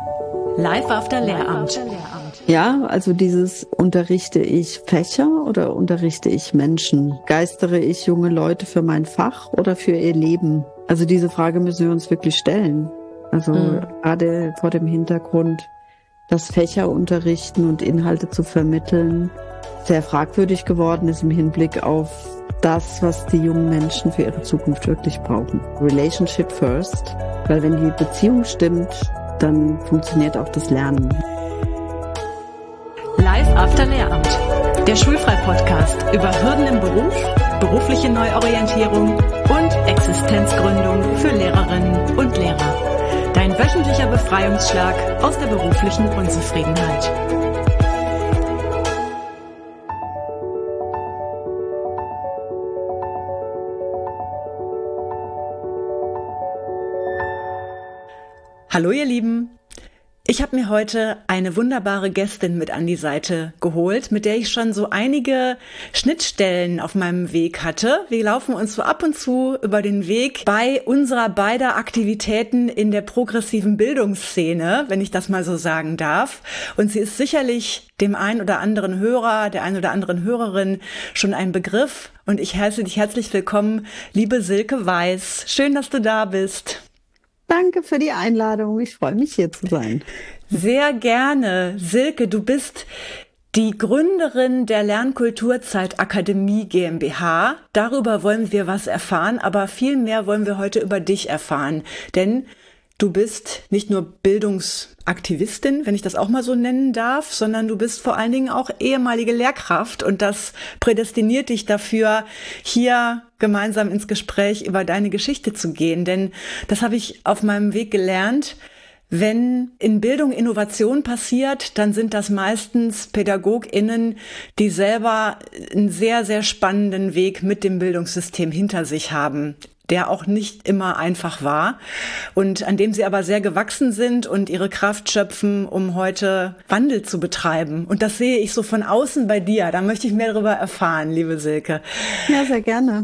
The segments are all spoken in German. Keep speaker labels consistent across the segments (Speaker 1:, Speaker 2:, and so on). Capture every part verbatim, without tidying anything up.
Speaker 1: Live after Lehramt.
Speaker 2: Ja, also dieses unterrichte ich Fächer oder unterrichte ich Menschen? Geistere ich junge Leute für mein Fach oder für ihr Leben? Also diese Frage müssen wir uns wirklich stellen. Also mhm. gerade vor dem Hintergrund, dass Fächer unterrichten und Inhalte zu vermitteln, sehr fragwürdig geworden ist im Hinblick auf das, was die jungen Menschen für ihre Zukunft wirklich brauchen. Relationship first, weil wenn die Beziehung stimmt, dann funktioniert auch das Lernen.
Speaker 1: Live after Lehramt, der Schulfrei-Podcast über Hürden im Beruf, berufliche Neuorientierung und Existenzgründung für Lehrerinnen und Lehrer. Dein wöchentlicher Befreiungsschlag aus der beruflichen Unzufriedenheit. Hallo ihr Lieben, ich habe mir heute eine wunderbare Gästin mit an die Seite geholt, mit der ich schon so einige Schnittstellen auf meinem Weg hatte. Wir laufen uns so ab und zu über den Weg bei unserer beider Aktivitäten in der progressiven Bildungsszene, wenn ich das mal so sagen darf. Und sie ist sicherlich dem einen oder anderen Hörer, der einen oder anderen Hörerin schon ein Begriff. Und ich heiße dich herzlich willkommen, liebe Silke Weiß. Schön, dass du da bist.
Speaker 2: Danke für die Einladung. Ich freue mich, hier zu sein.
Speaker 1: Sehr gerne. Silke, du bist die Gründerin der Lernkulturzeit Akademie GmbH. Darüber wollen wir was erfahren, aber viel mehr wollen wir heute über dich erfahren. Denn du bist nicht nur Bildungsaktivistin, wenn ich das auch mal so nennen darf, sondern du bist vor allen Dingen auch ehemalige Lehrkraft. Und das prädestiniert dich dafür, hier gemeinsam ins Gespräch über deine Geschichte zu gehen. Denn das habe ich auf meinem Weg gelernt. Wenn in Bildung Innovation passiert, dann sind das meistens PädagogInnen, die selber einen sehr, sehr spannenden Weg mit dem Bildungssystem hinter sich haben, der auch nicht immer einfach war und an dem sie aber sehr gewachsen sind und ihre Kraft schöpfen, um heute Wandel zu betreiben. Und das sehe ich so von außen bei dir. Da möchte ich mehr darüber erfahren, liebe Silke.
Speaker 2: Ja, sehr gerne.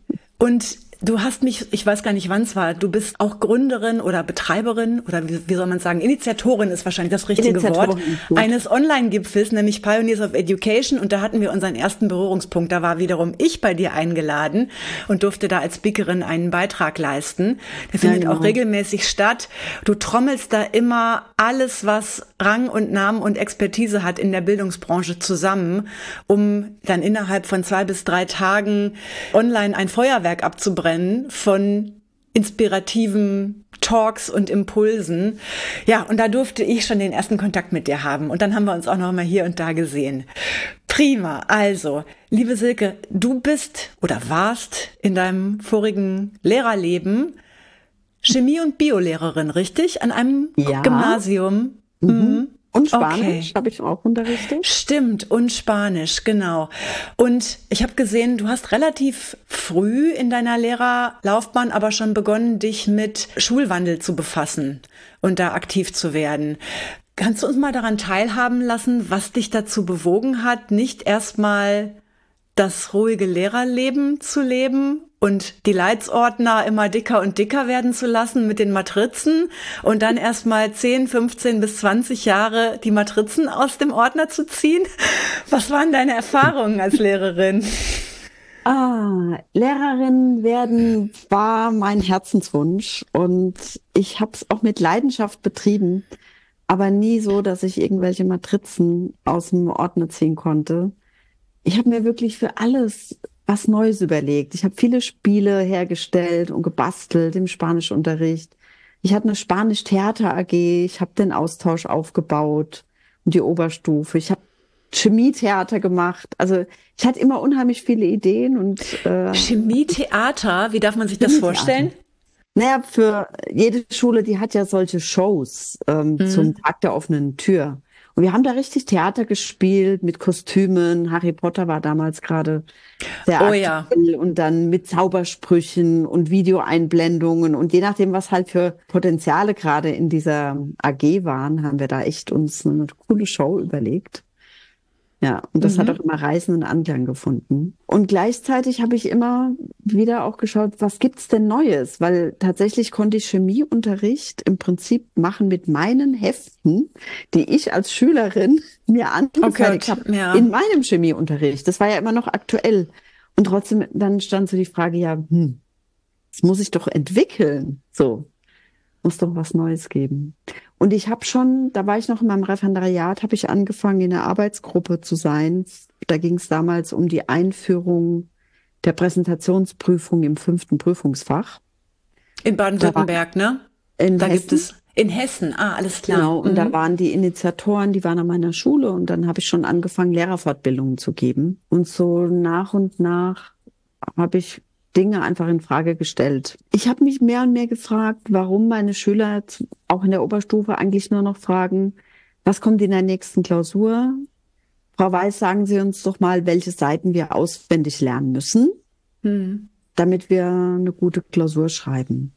Speaker 1: Und du hast mich, ich weiß gar nicht, wann es war, du bist auch Gründerin oder Betreiberin oder wie, wie soll man sagen, Initiatorin ist wahrscheinlich das richtige Wort, eines Online-Gipfels, nämlich Pioneers of Education, und da hatten wir unseren ersten Berührungspunkt. Da war wiederum ich bei dir eingeladen und durfte da als Speakerin einen Beitrag leisten. Der findet ja, genau. auch regelmäßig statt. Du trommelst da immer alles, was Rang und Namen und Expertise hat in der Bildungsbranche zusammen, um dann innerhalb von zwei bis drei Tagen online ein Feuerwerk abzubrennen von inspirativen Talks und Impulsen. Ja, und da durfte ich schon den ersten Kontakt mit dir haben. Und dann haben wir uns auch noch mal hier und da gesehen. Prima. Also, liebe Silke, du bist oder warst in deinem vorigen Lehrerleben Chemie- und Biolehrerin, richtig? An einem
Speaker 2: ja.
Speaker 1: Gymnasium.
Speaker 2: Mhm. Mhm. Und Spanisch
Speaker 1: okay.
Speaker 2: habe ich auch unterrichtet.
Speaker 1: Stimmt, und Spanisch, genau. Und ich habe gesehen, du hast relativ früh in deiner Lehrerlaufbahn aber schon begonnen, dich mit Schulwandel zu befassen und da aktiv zu werden. Kannst du uns mal daran teilhaben lassen, was dich dazu bewogen hat, nicht erstmal das ruhige Lehrerleben zu leben und die Leitsordner immer dicker und dicker werden zu lassen mit den Matrizen und dann erstmal zehn, fünfzehn bis zwanzig Jahre die Matrizen aus dem Ordner zu ziehen? Was waren deine Erfahrungen als Lehrerin?
Speaker 2: Ah, Lehrerin werden war mein Herzenswunsch und ich habe es auch mit Leidenschaft betrieben, aber nie so, dass ich irgendwelche Matrizen aus dem Ordner ziehen konnte. Ich habe mir wirklich für alles was Neues überlegt. Ich habe viele Spiele hergestellt und gebastelt im Spanischunterricht. Ich hatte eine Spanisch-Theater-A G. Ich habe den Austausch aufgebaut und die Oberstufe. Ich habe Chemie-Theater gemacht. Also ich hatte immer unheimlich viele Ideen. Und äh,
Speaker 1: Chemie-Theater, wie darf man sich das vorstellen?
Speaker 2: Naja, für jede Schule, die hat ja solche Shows ähm, mhm. zum Tag der offenen Tür. Und wir haben da richtig Theater gespielt mit Kostümen. Harry Potter war damals gerade sehr
Speaker 1: oh,
Speaker 2: aktuell. Ja. Und dann mit Zaubersprüchen und Videoeinblendungen. Und je nachdem, was halt für Potenziale gerade in dieser A G waren, haben wir da echt uns eine coole Show überlegt. Ja, und das hat auch
Speaker 1: Mhm.
Speaker 2: immer reißenden Anklang gefunden. Und gleichzeitig habe ich immer wieder auch geschaut, was gibt's denn Neues? Weil tatsächlich konnte ich Chemieunterricht im Prinzip machen mit meinen Heften, die ich als Schülerin mir
Speaker 1: Oh
Speaker 2: angefertigt
Speaker 1: Gott,
Speaker 2: habe
Speaker 1: ja.
Speaker 2: in meinem Chemieunterricht. Das war ja immer noch aktuell. Und trotzdem, dann stand so die Frage, ja, hm, das muss ich doch entwickeln. So. Muss doch was Neues geben. Und ich habe schon, da war ich noch in meinem Referendariat, habe ich angefangen, in einer Arbeitsgruppe zu sein. Da ging es damals um die Einführung der Präsentationsprüfung im fünften Prüfungsfach.
Speaker 1: In
Speaker 2: Da war
Speaker 1: Baden-Württemberg, ne?
Speaker 2: in
Speaker 1: Da gibt
Speaker 2: Hessen,
Speaker 1: es in Hessen. Ah, alles klar.
Speaker 2: genau, und da
Speaker 1: Mhm.
Speaker 2: waren die Initiatoren, die waren an meiner Schule und dann habe ich schon angefangen, Lehrerfortbildungen zu geben. Und so nach und nach habe ich Dinge einfach in Frage gestellt. Ich habe mich mehr und mehr gefragt, warum meine Schüler jetzt auch in der Oberstufe eigentlich nur noch fragen, was kommt in der nächsten Klausur? Frau Weiß, sagen Sie uns doch mal, welche Seiten wir auswendig lernen müssen,
Speaker 1: Mhm.
Speaker 2: damit wir eine gute Klausur schreiben.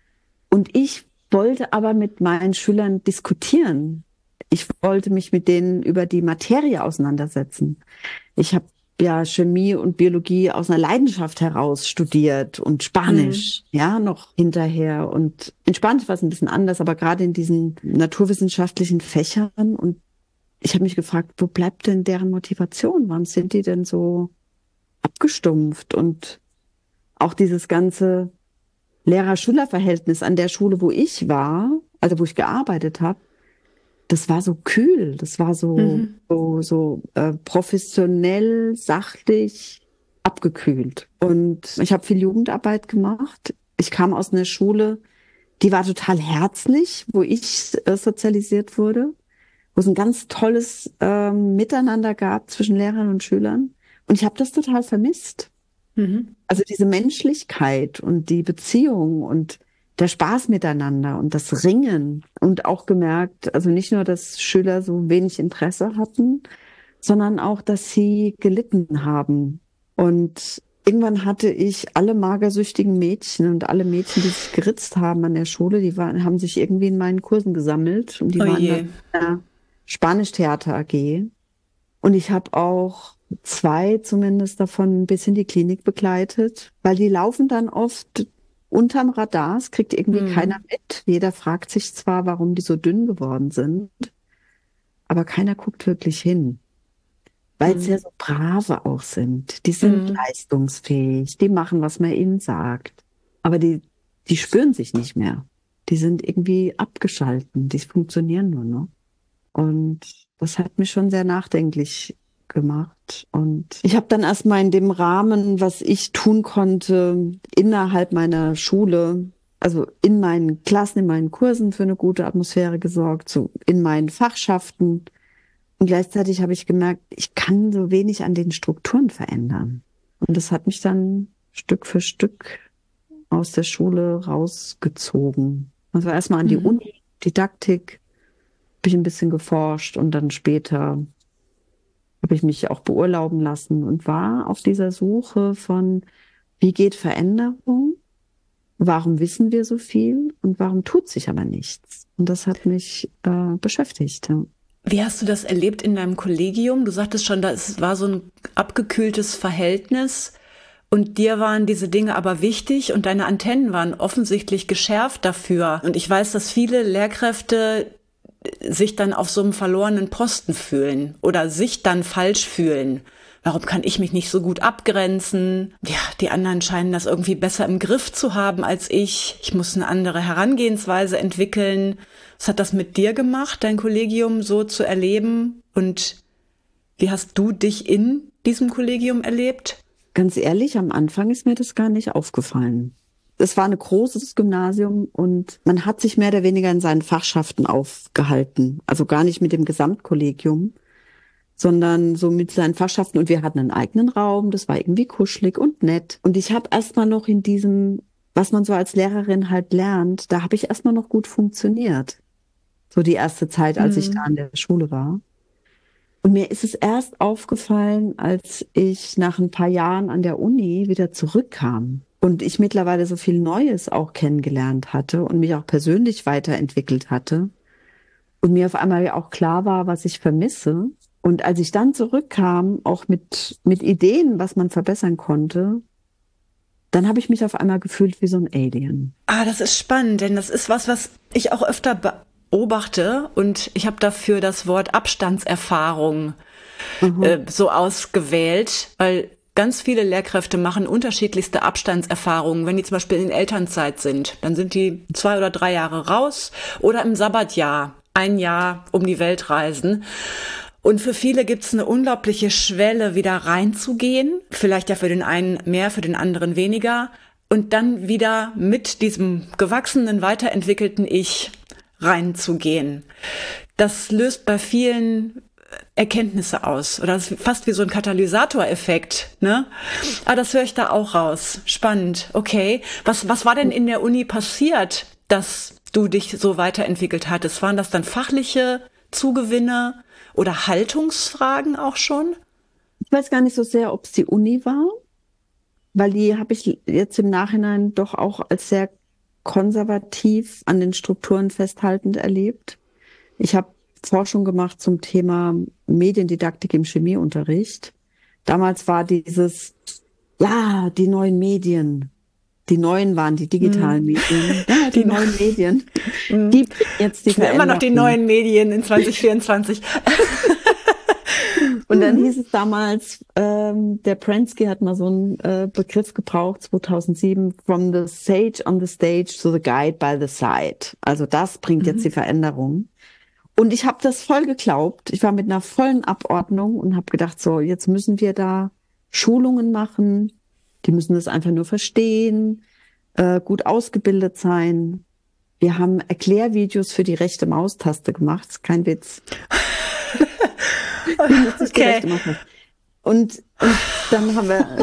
Speaker 2: Und ich wollte aber mit meinen Schülern diskutieren. Ich wollte mich mit denen über die Materie auseinandersetzen. Ich habe ja Chemie und Biologie aus einer Leidenschaft heraus studiert und
Speaker 1: Mhm.
Speaker 2: Spanisch, ja, noch hinterher. Und in Spanisch war es ein bisschen anders, aber gerade in diesen naturwissenschaftlichen Fächern. Und ich habe mich gefragt, wo bleibt denn deren Motivation? Warum sind die denn so abgestumpft? Und auch dieses ganze Lehrer-Schüler-Verhältnis an der Schule, wo ich war, also wo ich gearbeitet habe, das war so kühl, das war so,
Speaker 1: Mhm.
Speaker 2: so, so äh, professionell, sachlich, abgekühlt. Und ich habe viel Jugendarbeit gemacht. Ich kam aus einer Schule, die war total herzlich, wo ich äh, sozialisiert wurde, wo es ein ganz tolles ähm, Miteinander gab zwischen Lehrern und Schülern. Und ich habe das total vermisst.
Speaker 1: Mhm.
Speaker 2: Also diese Menschlichkeit und die Beziehung und der Spaß miteinander und das Ringen und auch gemerkt, also nicht nur, dass Schüler so wenig Interesse hatten, sondern auch, dass sie gelitten haben. Und irgendwann hatte ich alle magersüchtigen Mädchen und alle Mädchen, die sich geritzt haben an der Schule, die waren, haben sich irgendwie in meinen Kursen gesammelt und die
Speaker 1: Oh
Speaker 2: waren dann
Speaker 1: je.
Speaker 2: in der Spanisch-Theater A G. Und ich habe auch zwei zumindest davon bis in die Klinik begleitet, weil die laufen dann oft unterm Radar, es kriegt irgendwie keiner
Speaker 1: Mhm.
Speaker 2: mit. Jeder fragt sich zwar, warum die so dünn geworden sind, aber keiner guckt wirklich hin, weil es ja
Speaker 1: Mhm.
Speaker 2: so brave auch sind. Die sind
Speaker 1: Mhm.
Speaker 2: leistungsfähig, die machen, was man ihnen sagt, aber die, die spüren sich nicht mehr. Die sind irgendwie abgeschalten, die funktionieren nur noch. Und das hat mich schon sehr nachdenklich gemacht. Und ich habe dann erstmal in dem Rahmen, was ich tun konnte, innerhalb meiner Schule, also in meinen Klassen, in meinen Kursen für eine gute Atmosphäre gesorgt, so in meinen Fachschaften. Und gleichzeitig habe ich gemerkt, ich kann so wenig an den Strukturen verändern. Und das hat mich dann Stück für Stück aus der Schule rausgezogen. Also erstmal an die
Speaker 1: Mhm.
Speaker 2: Uni, Didaktik, habe ich ein bisschen geforscht und dann später habe ich mich auch beurlauben lassen und war auf dieser Suche von, wie geht Veränderung? Warum wissen wir so viel und warum tut sich aber nichts? Und das hat mich äh, beschäftigt. Ja.
Speaker 1: Wie hast du das erlebt in deinem Kollegium? Du sagtest schon, das war so ein abgekühltes Verhältnis und dir waren diese Dinge aber wichtig und deine Antennen waren offensichtlich geschärft dafür. Und ich weiß, dass viele Lehrkräfte sich dann auf so einem verlorenen Posten fühlen oder sich dann falsch fühlen. Warum kann ich mich nicht so gut abgrenzen? Ja, die anderen scheinen das irgendwie besser im Griff zu haben als ich. Ich muss eine andere Herangehensweise entwickeln. Was hat das mit dir gemacht, dein Kollegium so zu erleben? Und wie hast du dich in diesem Kollegium erlebt?
Speaker 2: Ganz ehrlich, am Anfang ist mir das gar nicht aufgefallen. Es war ein großes Gymnasium und man hat sich mehr oder weniger in seinen Fachschaften aufgehalten. Also gar nicht mit dem Gesamtkollegium, sondern so mit seinen Fachschaften. Und wir hatten einen eigenen Raum, das war irgendwie kuschelig und nett. Und ich habe erstmal noch in diesem, was man so als Lehrerin halt lernt, da habe ich erstmal noch gut funktioniert. So die erste Zeit, als ich da
Speaker 1: Hm.
Speaker 2: an der Schule war. Und mir ist es erst aufgefallen, als ich nach ein paar Jahren an der Uni wieder zurückkam und ich mittlerweile so viel Neues auch kennengelernt hatte und mich auch persönlich weiterentwickelt hatte und mir auf einmal ja auch klar war, was ich vermisse. Und als ich dann zurückkam, auch mit, mit Ideen, was man verbessern konnte, dann habe ich mich auf einmal gefühlt wie so ein Alien.
Speaker 1: Ah, das ist spannend, denn das ist was, was ich auch öfter beobachte und ich habe dafür das Wort Abstandserfahrung äh,
Speaker 2: Mhm.
Speaker 1: so ausgewählt, weil ganz viele Lehrkräfte machen unterschiedlichste Abstandserfahrungen. Wenn die zum Beispiel in Elternzeit sind, dann sind die zwei oder drei Jahre raus oder im Sabbatjahr ein Jahr um die Welt reisen. Und für viele gibt es eine unglaubliche Schwelle, wieder reinzugehen. Vielleicht ja für den einen mehr, für den anderen weniger. Und dann wieder mit diesem gewachsenen, weiterentwickelten Ich reinzugehen. Das löst bei vielen Erkenntnisse aus. Oder das ist fast wie so ein Katalysatoreffekt, ne? Ah, das höre ich da auch raus. Spannend. Okay. Was, was war denn in der Uni passiert, dass du dich so weiterentwickelt hattest? Waren das dann fachliche Zugewinne oder Haltungsfragen auch schon?
Speaker 2: Ich weiß gar nicht so sehr, ob es die Uni war, weil die habe ich jetzt im Nachhinein doch auch als sehr konservativ an den Strukturen festhaltend erlebt. Ich habe Forschung gemacht zum Thema Mediendidaktik im Chemieunterricht. Damals war dieses, ja, die neuen Medien. Die neuen waren die digitalen
Speaker 1: Hm.
Speaker 2: Medien. Ja, die
Speaker 1: Die,
Speaker 2: neuen Medien.
Speaker 1: hm.
Speaker 2: Die bringen jetzt die
Speaker 1: Es sind immer noch die
Speaker 2: Veränderung.
Speaker 1: neuen Medien in zwanzig vierundzwanzig.
Speaker 2: Und dann hieß es damals, ähm, der Prensky hat mal so einen äh, Begriff gebraucht, zweitausendsieben, from the sage on the stage to the guide by the side. Also das bringt jetzt die
Speaker 1: Mhm.
Speaker 2: Veränderung. Und ich habe das voll geglaubt. Ich war mit einer vollen Abordnung und habe gedacht, so, jetzt müssen wir da Schulungen machen. Die müssen das einfach nur verstehen, äh, gut ausgebildet sein. Wir haben Erklärvideos für die rechte Maustaste gemacht. Ist kein Witz. Wie nutze ich die
Speaker 1: Okay.
Speaker 2: rechte Maustaste? Und, und dann haben wir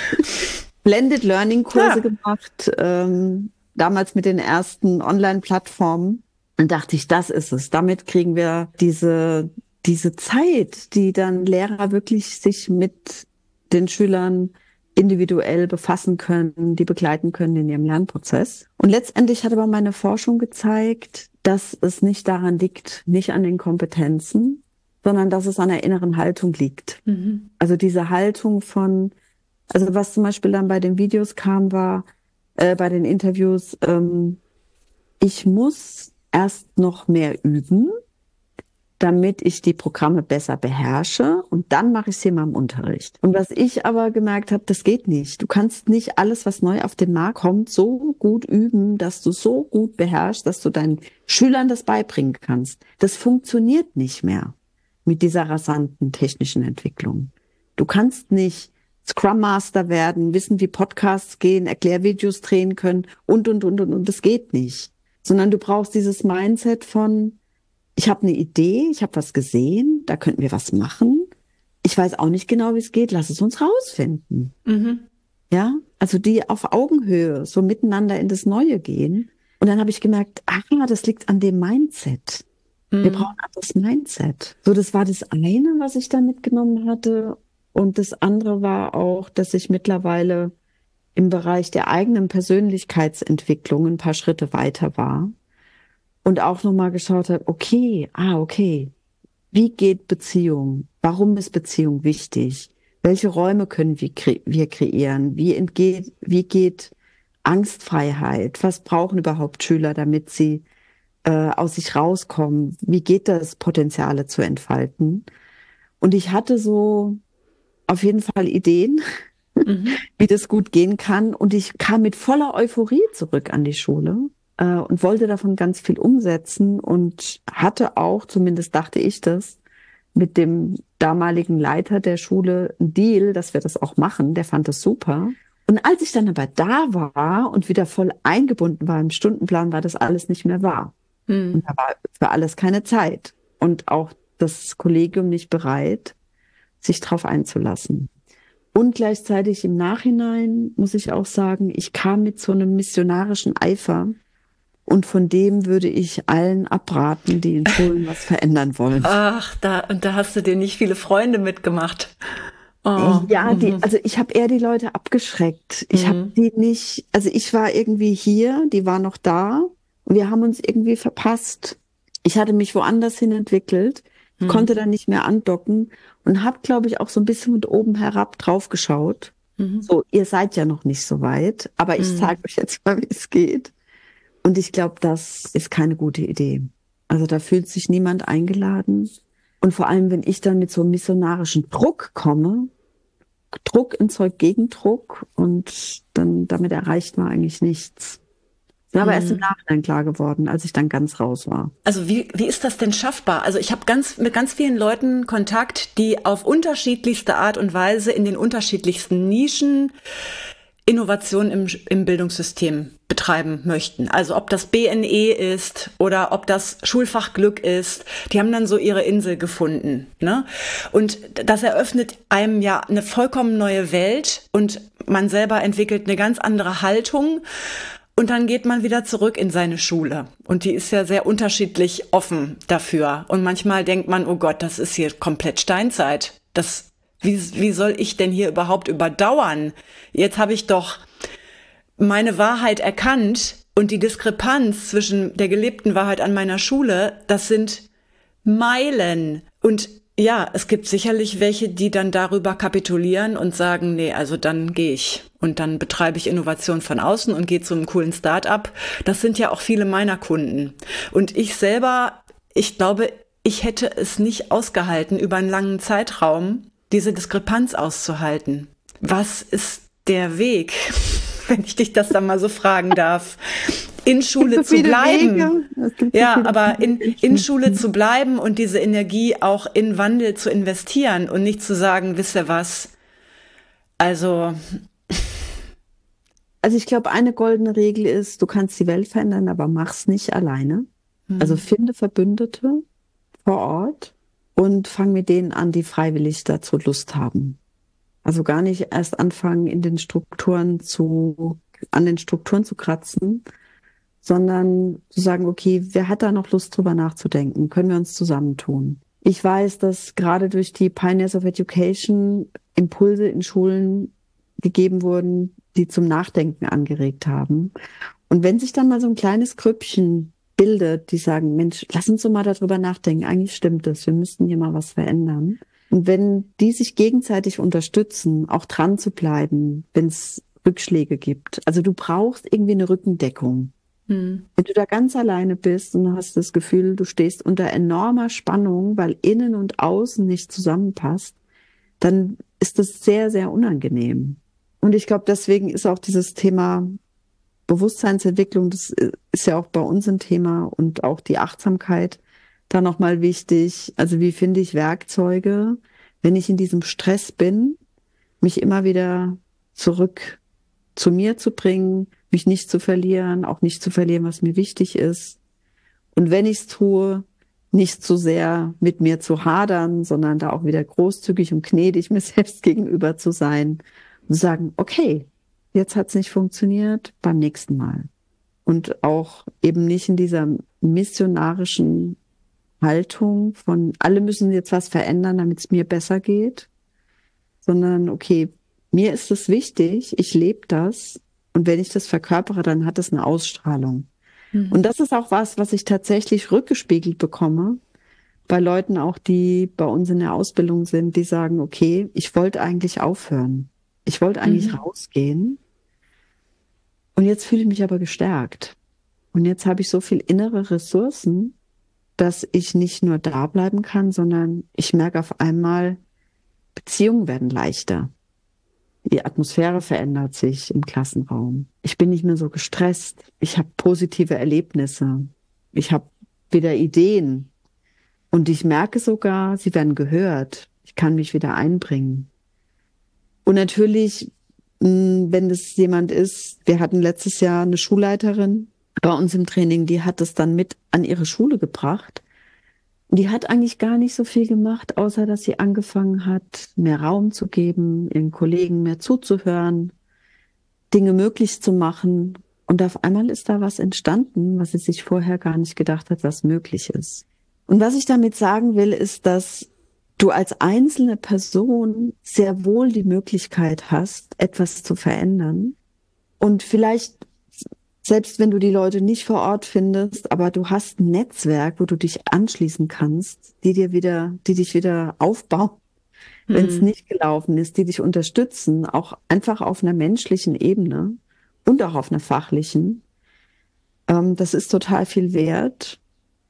Speaker 2: Blended Learning Kurse
Speaker 1: Ja.
Speaker 2: gemacht, ähm, damals mit den ersten Online-Plattformen. Und dachte ich, das ist es. Damit kriegen wir diese, diese Zeit, die dann Lehrer wirklich sich mit den Schülern individuell befassen können, die begleiten können in ihrem Lernprozess. Und letztendlich hat aber meine Forschung gezeigt, dass es nicht daran liegt, nicht an den Kompetenzen, sondern dass es an der inneren Haltung liegt.
Speaker 1: Mhm.
Speaker 2: Also diese Haltung von, also was zum Beispiel dann bei den Videos kam, war, äh, bei den Interviews, ähm, ich muss erst noch mehr üben, damit ich die Programme besser beherrsche und dann mache ich sie mal im Unterricht. Und was ich aber gemerkt habe, das geht nicht. Du kannst nicht alles, was neu auf den Markt kommt, so gut üben, dass du so gut beherrschst, dass du deinen Schülern das beibringen kannst. Das funktioniert nicht mehr mit dieser rasanten technischen Entwicklung. Du kannst nicht Scrum Master werden, wissen, wie Podcasts gehen, Erklärvideos drehen können und, und, und, und, und. Das geht nicht. Sondern du brauchst dieses Mindset von, ich habe eine Idee, ich habe was gesehen, da könnten wir was machen. Ich weiß auch nicht genau, wie es geht, lass es uns rausfinden.
Speaker 1: Mhm.
Speaker 2: Ja, also die auf Augenhöhe so miteinander in das Neue gehen. Und dann habe ich gemerkt, ah, das liegt an dem Mindset. Wir
Speaker 1: Mhm.
Speaker 2: brauchen ein anderes Mindset. So, das war das eine, was ich da mitgenommen hatte. Und das andere war auch, dass ich mittlerweile im Bereich der eigenen Persönlichkeitsentwicklung ein paar Schritte weiter war und auch nochmal geschaut habe, okay, ah, okay, wie geht Beziehung? Warum ist Beziehung wichtig? Welche Räume können wir, kre wir kreieren? Wie entgeht, wie geht Angstfreiheit? Was brauchen überhaupt Schüler, damit sie äh, aus sich rauskommen? Wie geht das, Potenziale zu entfalten? Und ich hatte so auf jeden Fall Ideen,
Speaker 1: Mhm.
Speaker 2: wie das gut gehen kann. Und ich kam mit voller Euphorie zurück an die Schule äh, und wollte davon ganz viel umsetzen und hatte auch, zumindest dachte ich das, mit dem damaligen Leiter der Schule einen Deal, dass wir das auch machen. Der fand das super. Und als ich dann aber da war und wieder voll eingebunden war im Stundenplan, war das alles nicht mehr wahr. Und
Speaker 1: Mhm.
Speaker 2: da war für alles keine Zeit. Und auch das Kollegium nicht bereit, sich darauf einzulassen. Und gleichzeitig im Nachhinein muss ich auch sagen, ich kam mit so einem missionarischen Eifer und von dem würde ich allen abraten, die in Schulen was verändern wollen.
Speaker 1: Ach, da, und da hast du dir nicht viele Freunde mitgemacht. Oh.
Speaker 2: Ja, die,
Speaker 1: Mhm.
Speaker 2: also ich habe eher die Leute abgeschreckt. Ich habe
Speaker 1: Mhm.
Speaker 2: die nicht, also ich war irgendwie hier, die war noch da und wir haben uns irgendwie verpasst. Ich hatte mich woanders hin entwickelt. konnte dann nicht mehr andocken und habe, glaube ich, auch so ein bisschen mit oben herab drauf geschaut. Mhm. So, ihr seid ja noch nicht so weit, aber ich mhm. zeige euch jetzt mal, wie es geht. Und ich glaube, das ist keine gute Idee. Also da fühlt sich niemand eingeladen. Und vor allem, wenn ich dann mit so einem missionarischen Druck komme, Druck erzeugt Gegendruck und dann damit erreicht man eigentlich nichts. Ja, aber erst im Nachhinein klar geworden, als ich dann ganz raus war.
Speaker 1: Also wie, wie ist das denn schaffbar? Also ich habe ganz mit ganz vielen Leuten Kontakt, die auf unterschiedlichste Art und Weise in den unterschiedlichsten Nischen Innovationen im, im Bildungssystem betreiben möchten. Also ob das B N E ist oder ob das Schulfach Glück ist, die haben dann so ihre Insel gefunden, ne? Und das eröffnet einem ja eine vollkommen neue Welt und man selber entwickelt eine ganz andere Haltung. Und dann geht man wieder zurück in seine Schule. Und die ist ja sehr unterschiedlich offen dafür. Und manchmal denkt man, oh Gott, das ist hier komplett Steinzeit. Das, wie, wie soll ich denn hier überhaupt überdauern? Jetzt habe ich doch meine Wahrheit erkannt und die Diskrepanz zwischen der gelebten Wahrheit an meiner Schule, das sind Meilen. Und ja, es gibt sicherlich welche, die dann darüber kapitulieren und sagen, nee, also dann gehe ich. Und dann betreibe ich Innovation von außen und gehe zu einem coolen Start-up. Das sind ja auch viele meiner Kunden. Und ich selber, ich glaube, ich hätte es nicht ausgehalten, über einen langen Zeitraum diese Diskrepanz auszuhalten. Was ist der Weg, wenn ich dich das dann mal so fragen darf? In Schule so zu bleiben. Ja, so aber in, in Schule zu bleiben und diese Energie auch in Wandel zu investieren und nicht zu sagen, wisst ihr was? Also...
Speaker 2: Also ich glaube, eine goldene Regel ist, du kannst die Welt verändern, aber mach's nicht alleine. Mhm. Also finde Verbündete vor Ort und fang mit denen an, die freiwillig dazu Lust haben. Also gar nicht erst anfangen, in den Strukturen zu, an den Strukturen zu kratzen, sondern zu sagen, okay, wer hat da noch Lust drüber nachzudenken? Können wir uns zusammentun? Ich weiß, dass gerade durch die Pioneers of Education Impulse in Schulen gegeben wurden, die zum Nachdenken angeregt haben. Und wenn sich dann mal so ein kleines Grüppchen bildet, die sagen, Mensch, lass uns doch mal darüber nachdenken, eigentlich stimmt es, wir müssten hier mal was verändern. Und wenn die sich gegenseitig unterstützen, auch dran zu bleiben, wenn es Rückschläge gibt. Also du brauchst irgendwie eine Rückendeckung. Hm. Wenn du da ganz alleine bist und hast das Gefühl, du stehst unter enormer Spannung, weil innen und außen nicht zusammenpasst, dann ist das sehr, sehr unangenehm. Und ich glaube, deswegen ist auch dieses Thema Bewusstseinsentwicklung, das ist ja auch bei uns ein Thema und auch die Achtsamkeit da nochmal wichtig. Also wie finde ich Werkzeuge, wenn ich in diesem Stress bin, mich immer wieder zurück zu mir zu bringen, mich nicht zu verlieren, auch nicht zu verlieren, was mir wichtig ist. Und wenn ich es tue, nicht zu sehr mit mir zu hadern, sondern da auch wieder großzügig und gnädig mir selbst gegenüber zu sein. Und sagen, okay, jetzt hat's nicht funktioniert, beim nächsten Mal. Und auch eben nicht in dieser missionarischen Haltung von, alle müssen jetzt was verändern, damit es mir besser geht, sondern okay, mir ist es wichtig, ich lebe das und wenn ich das verkörpere, dann hat es eine Ausstrahlung. Mhm. Und das ist auch was, was ich tatsächlich rückgespiegelt bekomme bei Leuten auch, die bei uns in der Ausbildung sind, die sagen, okay, ich wollte eigentlich aufhören. Ich wollte eigentlich mhm. rausgehen und jetzt fühle ich mich aber gestärkt. Und jetzt habe ich so viel innere Ressourcen, dass ich nicht nur da bleiben kann, sondern ich merke auf einmal, Beziehungen werden leichter. Die Atmosphäre verändert sich im Klassenraum. Ich bin nicht mehr so gestresst. Ich habe positive Erlebnisse. Ich habe wieder Ideen. Und ich merke sogar, sie werden gehört. Ich kann mich wieder einbringen. Und natürlich, wenn das jemand ist, wir hatten letztes Jahr eine Schulleiterin bei uns im Training, die hat das dann mit an ihre Schule gebracht. Und die hat eigentlich gar nicht so viel gemacht, außer dass sie angefangen hat, mehr Raum zu geben, ihren Kollegen mehr zuzuhören, Dinge möglich zu machen. Und auf einmal ist da was entstanden, was sie sich vorher gar nicht gedacht hat, was möglich ist. Und was ich damit sagen will, ist, dass du als einzelne Person sehr wohl die Möglichkeit hast, etwas zu verändern. Und vielleicht selbst wenn du die Leute nicht vor Ort findest, aber du hast ein Netzwerk, wo du dich anschließen kannst, die dir wieder, die dich wieder aufbauen, wenn es
Speaker 1: Mhm.
Speaker 2: nicht gelaufen ist, die dich unterstützen, auch einfach auf einer menschlichen Ebene und auch auf einer fachlichen. Ähm, das ist total viel wert.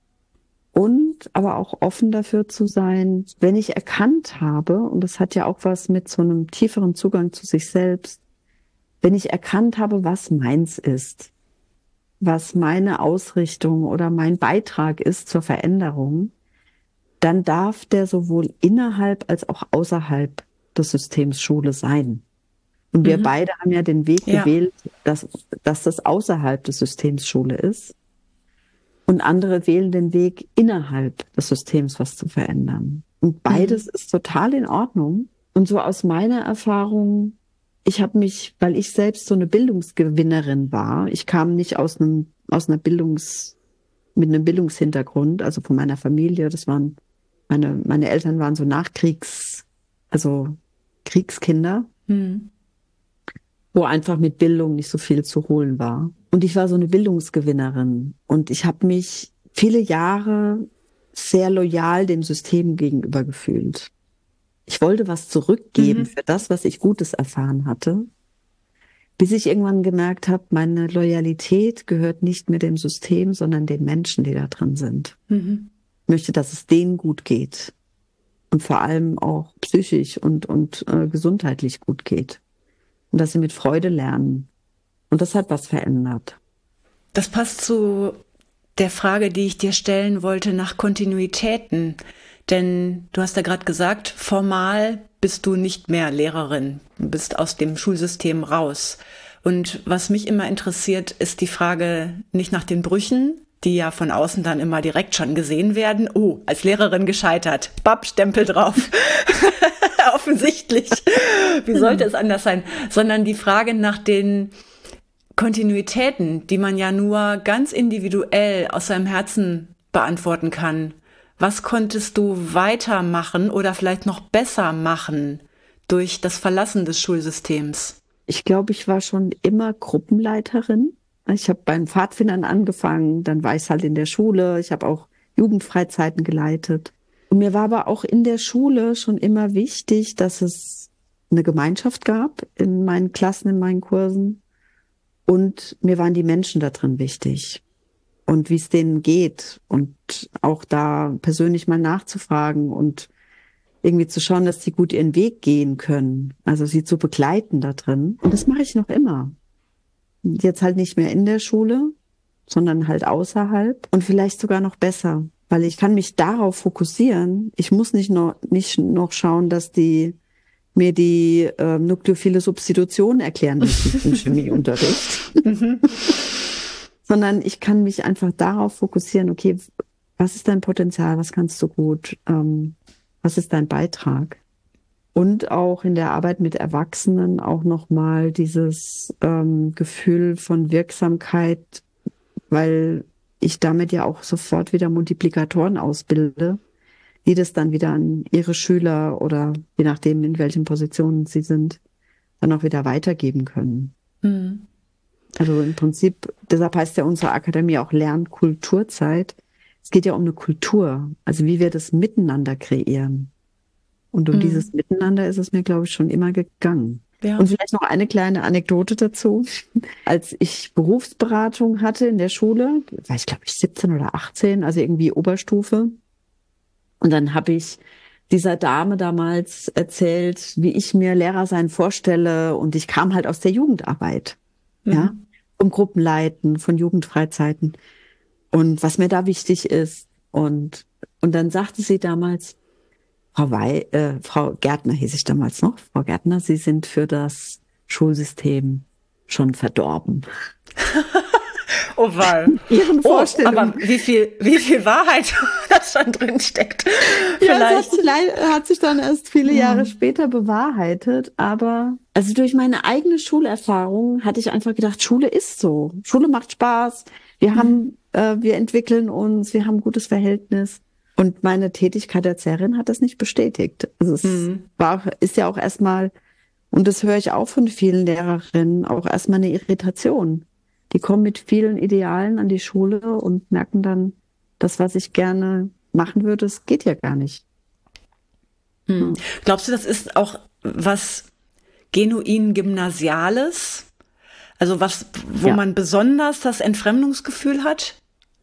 Speaker 2: Und aber auch offen dafür zu sein, wenn ich erkannt habe, und das hat ja auch was mit so einem tieferen Zugang zu sich selbst, wenn ich erkannt habe, was meins ist, was meine Ausrichtung oder mein Beitrag ist zur Veränderung, dann darf der sowohl innerhalb als auch außerhalb des Systems Schule sein. Und wir
Speaker 1: Mhm.
Speaker 2: beide haben ja den Weg
Speaker 1: Ja.
Speaker 2: gewählt, dass, dass das außerhalb des Systems Schule ist. Und andere wählen den Weg innerhalb des Systems, was zu verändern. Und beides
Speaker 1: Mhm.
Speaker 2: ist total in Ordnung. Und so aus meiner Erfahrung, ich habe mich, weil ich selbst so eine Bildungsgewinnerin war, ich kam nicht aus einem, aus einer Bildungs, mit einem Bildungshintergrund, also von meiner Familie, das waren, meine, meine Eltern waren so Nachkriegs, also Kriegskinder,
Speaker 1: Mhm.
Speaker 2: wo einfach mit Bildung nicht so viel zu holen war. Und ich war so eine Bildungsgewinnerin. Und ich habe mich viele Jahre sehr loyal dem System gegenüber gefühlt. Ich wollte was zurückgeben
Speaker 1: Mhm.
Speaker 2: für das, was ich Gutes erfahren hatte, bis ich irgendwann gemerkt habe, meine Loyalität gehört nicht mehr dem System, sondern den Menschen, die da drin sind.
Speaker 1: Mhm.
Speaker 2: Ich möchte, dass es denen gut geht und vor allem auch psychisch und, und äh, gesundheitlich gut geht und dass sie mit Freude lernen. Und das hat was verändert.
Speaker 1: Das passt zu der Frage, die ich dir stellen wollte nach Kontinuitäten. Denn du hast ja gerade gesagt, formal bist du nicht mehr Lehrerin. Du bist aus dem Schulsystem raus. Und was mich immer interessiert, ist die Frage nicht nach den Brüchen, die ja von außen dann immer direkt schon gesehen werden. Oh, als Lehrerin gescheitert. Bap, Stempel drauf. Offensichtlich. Wie sollte es anders sein? Sondern die Frage nach den Kontinuitäten, die man ja nur ganz individuell aus seinem Herzen beantworten kann. Was konntest du weitermachen oder vielleicht noch besser machen durch das Verlassen des Schulsystems?
Speaker 2: Ich glaube, ich war schon immer Gruppenleiterin. Ich habe beim Pfadfindern angefangen, dann war ich halt in der Schule. Ich habe auch Jugendfreizeiten geleitet. Und mir war aber auch in der Schule schon immer wichtig, dass es eine Gemeinschaft gab in meinen Klassen, in meinen Kursen. Und mir waren die Menschen da drin wichtig und wie es denen geht und auch da persönlich mal nachzufragen und irgendwie zu schauen, dass sie gut ihren Weg gehen können. Also sie zu begleiten da drin. Und das mache ich noch immer. Jetzt halt nicht mehr in der Schule, sondern halt außerhalb und vielleicht sogar noch besser, weil ich kann mich darauf fokussieren. Ich muss nicht noch, nicht noch schauen, dass die mir die äh, nukleophile Substitution erklären müssen im Chemieunterricht,
Speaker 1: Mhm.
Speaker 2: sondern ich kann mich einfach darauf fokussieren, okay, was ist dein Potenzial, was kannst du gut, ähm, was ist dein Beitrag? Und auch in der Arbeit mit Erwachsenen auch nochmal dieses ähm, Gefühl von Wirksamkeit, weil ich damit ja auch sofort wieder Multiplikatoren ausbilde, die das dann wieder an ihre Schüler oder je nachdem, in welchen Positionen sie sind, dann auch wieder weitergeben können.
Speaker 1: Mhm.
Speaker 2: Also im Prinzip, deshalb heißt ja unsere Akademie auch Lernkulturzeit. Es geht ja um eine Kultur, also wie wir das Miteinander kreieren. Und um dieses
Speaker 1: Mhm.
Speaker 2: Miteinander ist es mir, glaube ich, schon immer gegangen.
Speaker 1: Ja.
Speaker 2: Und vielleicht noch eine kleine Anekdote dazu. Als ich Berufsberatung hatte in der Schule, war ich, glaube ich, siebzehn oder achtzehn, also irgendwie Oberstufe. Und dann habe ich dieser Dame damals erzählt, wie ich mir Lehrer sein vorstelle. Und ich kam halt aus der Jugendarbeit, ja,
Speaker 1: Mhm.
Speaker 2: vom Gruppenleiten, von Jugendfreizeiten und was mir da wichtig ist. Und, und dann sagte sie damals, Frau Wei, äh, Frau Gärtner hieß ich damals noch, Frau Gärtner, Sie sind für das Schulsystem schon verdorben.
Speaker 1: Oh, weil.
Speaker 2: Ihren
Speaker 1: Oh, aber
Speaker 2: Vorstellungen.
Speaker 1: wie viel, wie viel Wahrheit da schon drin steckt.
Speaker 2: Ja, es hat
Speaker 1: Vielleicht.
Speaker 2: sich, leid- hat sich dann erst viele Jahre
Speaker 1: Mhm.
Speaker 2: später bewahrheitet, aber also durch meine eigene Schulerfahrung hatte ich einfach gedacht, Schule ist so. Schule macht Spaß. Wir
Speaker 1: Mhm.
Speaker 2: haben, äh, wir entwickeln uns, wir haben ein gutes Verhältnis. Und meine Tätigkeit als Lehrerin hat das nicht bestätigt. Also es
Speaker 1: Mhm.
Speaker 2: war, ist ja auch erstmal, und das höre ich auch von vielen Lehrerinnen, auch erstmal eine Irritation. Die kommen mit vielen Idealen an die Schule und merken dann, das, was ich gerne machen würde, das geht ja gar nicht.
Speaker 1: Hm. Glaubst du, das ist auch was genuin Gymnasiales? Also was, wo
Speaker 2: Ja.
Speaker 1: man besonders das Entfremdungsgefühl hat?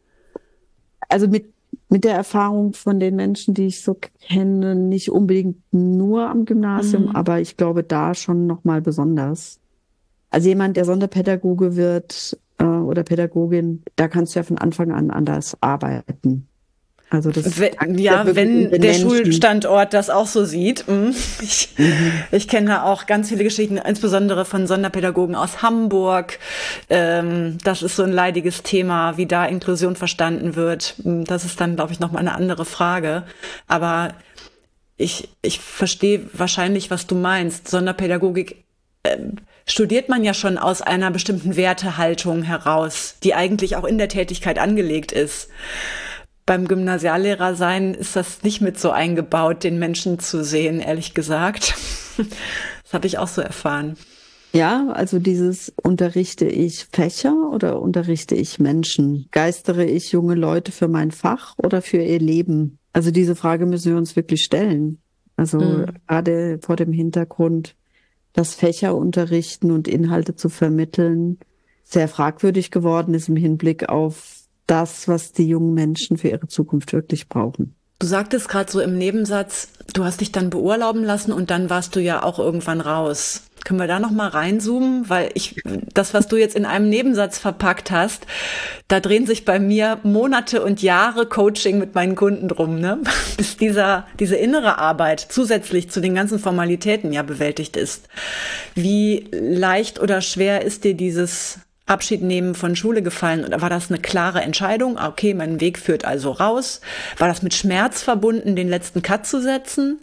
Speaker 2: Also mit, mit der Erfahrung von den Menschen, die ich so kenne, nicht unbedingt nur am Gymnasium,
Speaker 1: Mhm.
Speaker 2: aber ich glaube da schon nochmal besonders. Also jemand, der Sonderpädagoge wird äh, oder Pädagogin, da kannst du ja von Anfang an anders arbeiten. Also das
Speaker 1: We-
Speaker 2: da geht's
Speaker 1: Ja,
Speaker 2: wirklich um
Speaker 1: wenn
Speaker 2: den
Speaker 1: der
Speaker 2: Menschen.
Speaker 1: Schulstandort das auch so sieht. Mm. Ich,
Speaker 2: Mhm.
Speaker 1: ich kenne auch ganz viele Geschichten, insbesondere von Sonderpädagogen aus Hamburg. Ähm, das ist so ein leidiges Thema, wie da Inklusion verstanden wird. Mm, Das ist dann, glaube ich, nochmal eine andere Frage. Aber ich, ich verstehe wahrscheinlich, was du meinst. Sonderpädagogik ähm, studiert man ja schon aus einer bestimmten Wertehaltung heraus, die eigentlich auch in der Tätigkeit angelegt ist. Beim Gymnasiallehrer sein ist das nicht mit so eingebaut, den Menschen zu sehen, ehrlich gesagt. Das habe ich auch so erfahren.
Speaker 2: Ja, also dieses unterrichte ich Fächer oder unterrichte ich Menschen? Geistere ich junge Leute für mein Fach oder für ihr Leben? Also diese Frage müssen wir uns wirklich stellen. Also
Speaker 1: Mm.
Speaker 2: gerade vor dem Hintergrund, dass Fächer unterrichten und Inhalte zu vermitteln, sehr fragwürdig geworden ist im Hinblick auf das, was die jungen Menschen für ihre Zukunft wirklich brauchen.
Speaker 1: Du sagtest gerade so im Nebensatz, du hast dich dann beurlauben lassen und dann warst du ja auch irgendwann raus. Können wir da noch mal reinzoomen? Weil ich, das, was du jetzt in einem Nebensatz verpackt hast, da drehen sich bei mir Monate und Jahre Coaching mit meinen Kunden drum, ne? Bis dieser, diese innere Arbeit zusätzlich zu den ganzen Formalitäten ja bewältigt ist. Wie leicht oder schwer ist dir dieses Abschied nehmen von Schule gefallen? Oder war das eine klare Entscheidung? Ah, okay, mein Weg führt also raus. War das mit Schmerz verbunden, den letzten Cut zu setzen?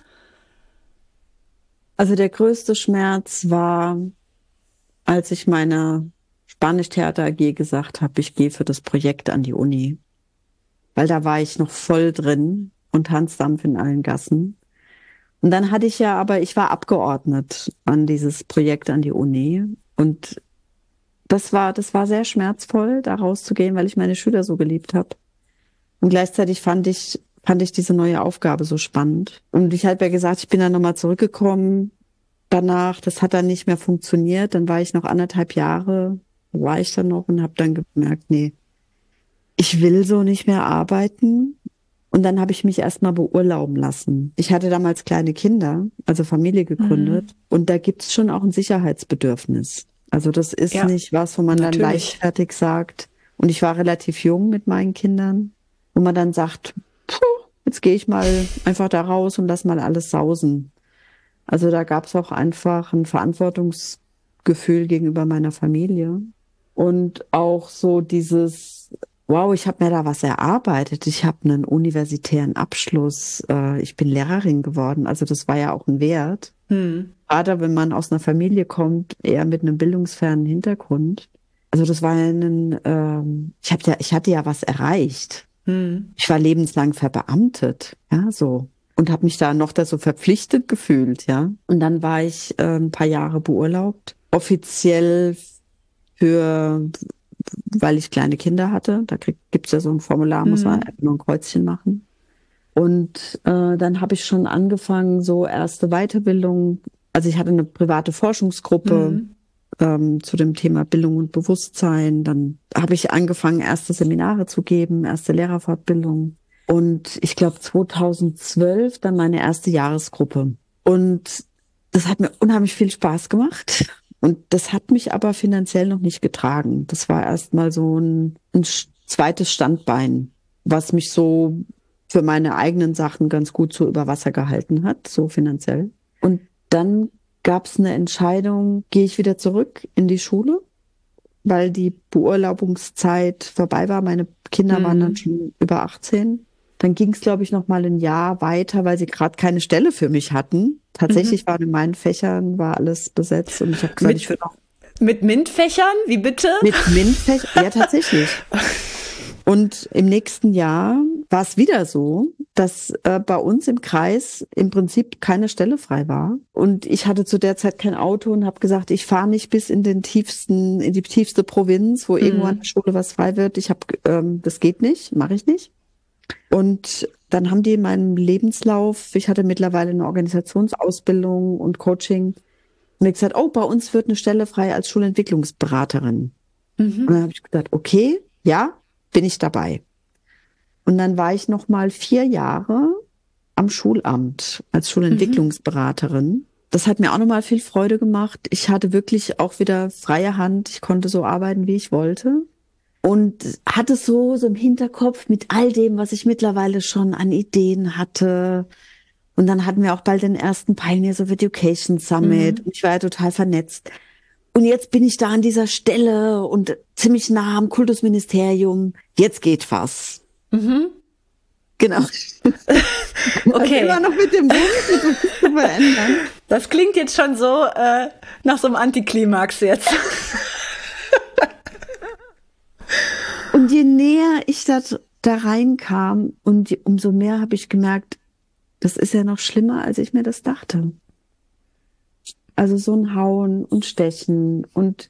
Speaker 2: Also der größte Schmerz war, als ich meiner Spanisch-Theater A G gesagt habe, ich gehe für das Projekt an die Uni. Weil da war ich noch voll drin und Hans Dampf in allen Gassen. Und dann hatte ich ja, aber ich war abgeordnet an dieses Projekt an die Uni. Und das war, das war sehr schmerzvoll, da rauszugehen, weil ich meine Schüler so geliebt habe. Und gleichzeitig fand ich, fand ich diese neue Aufgabe so spannend. Und ich habe ja gesagt, ich bin dann nochmal zurückgekommen danach. Das hat dann nicht mehr funktioniert. Dann war ich noch anderthalb Jahre, war ich dann noch und habe dann gemerkt, nee, ich will so nicht mehr arbeiten. Und dann habe ich mich erstmal beurlauben lassen. Ich hatte damals kleine Kinder, also Familie gegründet.
Speaker 1: Mhm.
Speaker 2: Und da gibt's schon auch ein Sicherheitsbedürfnis. Also das ist
Speaker 1: Ja,
Speaker 2: nicht was, wo man dann
Speaker 1: natürlich.
Speaker 2: leichtfertig sagt. Und ich war relativ jung mit meinen Kindern, wo man dann sagt, puh, jetzt gehe ich mal einfach da raus und lass mal alles sausen. Also da gab's auch einfach ein Verantwortungsgefühl gegenüber meiner Familie. Und auch so dieses, wow, ich habe mir da was erarbeitet. Ich habe einen universitären Abschluss. Äh, ich bin Lehrerin geworden. Also das war ja auch ein Wert.
Speaker 1: Hm.
Speaker 2: Gerade wenn man aus einer Familie kommt, eher mit einem bildungsfernen Hintergrund. Also das war ja ein, ähm, ich habe ja, ich hatte ja was erreicht.
Speaker 1: Hm.
Speaker 2: Ich war lebenslang verbeamtet, ja, so. Und habe mich da noch da so verpflichtet gefühlt, ja. Und dann war ich äh, ein paar Jahre beurlaubt. Offiziell für, weil ich kleine Kinder hatte. Da krieg, gibt's ja so ein Formular, muss man
Speaker 1: Hm.
Speaker 2: einfach nur ein Kreuzchen machen. Und äh, dann habe ich schon angefangen, so erste Weiterbildung. Also ich hatte eine private Forschungsgruppe
Speaker 1: Hm.
Speaker 2: ähm, zu dem Thema Bildung und Bewusstsein. Dann habe ich angefangen, erste Seminare zu geben, erste Lehrerfortbildung. Und ich glaube zweitausendzwölf dann meine erste Jahresgruppe. Und das hat mir unheimlich viel Spaß gemacht. Und das hat mich aber finanziell noch nicht getragen. Das war erstmal so ein, ein sch- zweites Standbein, was mich so für meine eigenen Sachen ganz gut so über Wasser gehalten hat, so finanziell. Und dann gab es eine Entscheidung, gehe ich wieder zurück in die Schule, weil die Beurlaubungszeit vorbei war. Meine Kinder waren dann
Speaker 1: Hm.
Speaker 2: schon über achtzehn. Dann ging es, glaube ich, noch mal ein Jahr weiter, weil sie gerade keine Stelle für mich hatten. Tatsächlich
Speaker 1: Mhm.
Speaker 2: waren in meinen Fächern war alles besetzt und ich habe gesagt, ich
Speaker 1: Mit,
Speaker 2: würde auch
Speaker 1: mit MINT-Fächern? Wie bitte?
Speaker 2: mit MINT-Fächern. Ja, tatsächlich. Und im nächsten Jahr, war es wieder so, dass äh, bei uns im Kreis im Prinzip keine Stelle frei war. Und ich hatte zu der Zeit kein Auto und habe gesagt, ich fahre nicht bis in den tiefsten, in die tiefste Provinz, wo mhm. irgendwo an der Schule was frei wird. Ich habe, ähm, das geht nicht, mache ich nicht. Und dann haben die in meinem Lebenslauf, ich hatte mittlerweile eine Organisationsausbildung und Coaching, und ich gesagt, oh, bei uns wird eine Stelle frei als Schulentwicklungsberaterin. Mhm. Und dann habe ich gesagt, okay, ja, bin ich dabei. Und dann war ich noch mal vier Jahre am Schulamt als Schulentwicklungsberaterin. Mhm. Das hat mir auch noch mal viel Freude gemacht. Ich hatte wirklich auch wieder freie Hand. Ich konnte so arbeiten, wie ich wollte. Und hatte so, so im Hinterkopf mit all dem, was ich mittlerweile schon an Ideen hatte. Und dann hatten wir auch bald den ersten Pioneers of Education Summit. Mhm. Und ich war ja total vernetzt. Und jetzt bin ich da an dieser Stelle und ziemlich nah am Kultusministerium. Jetzt geht was. Mhm. Genau.
Speaker 1: Okay.
Speaker 2: Immer noch mit dem Wunsch, zu verändern.
Speaker 1: Das klingt jetzt schon so äh, nach so einem Antiklimax jetzt.
Speaker 2: Und je näher ich da, da reinkam, und je, umso mehr habe ich gemerkt, das ist ja noch schlimmer, als ich mir das dachte. Also so ein Hauen und Stechen und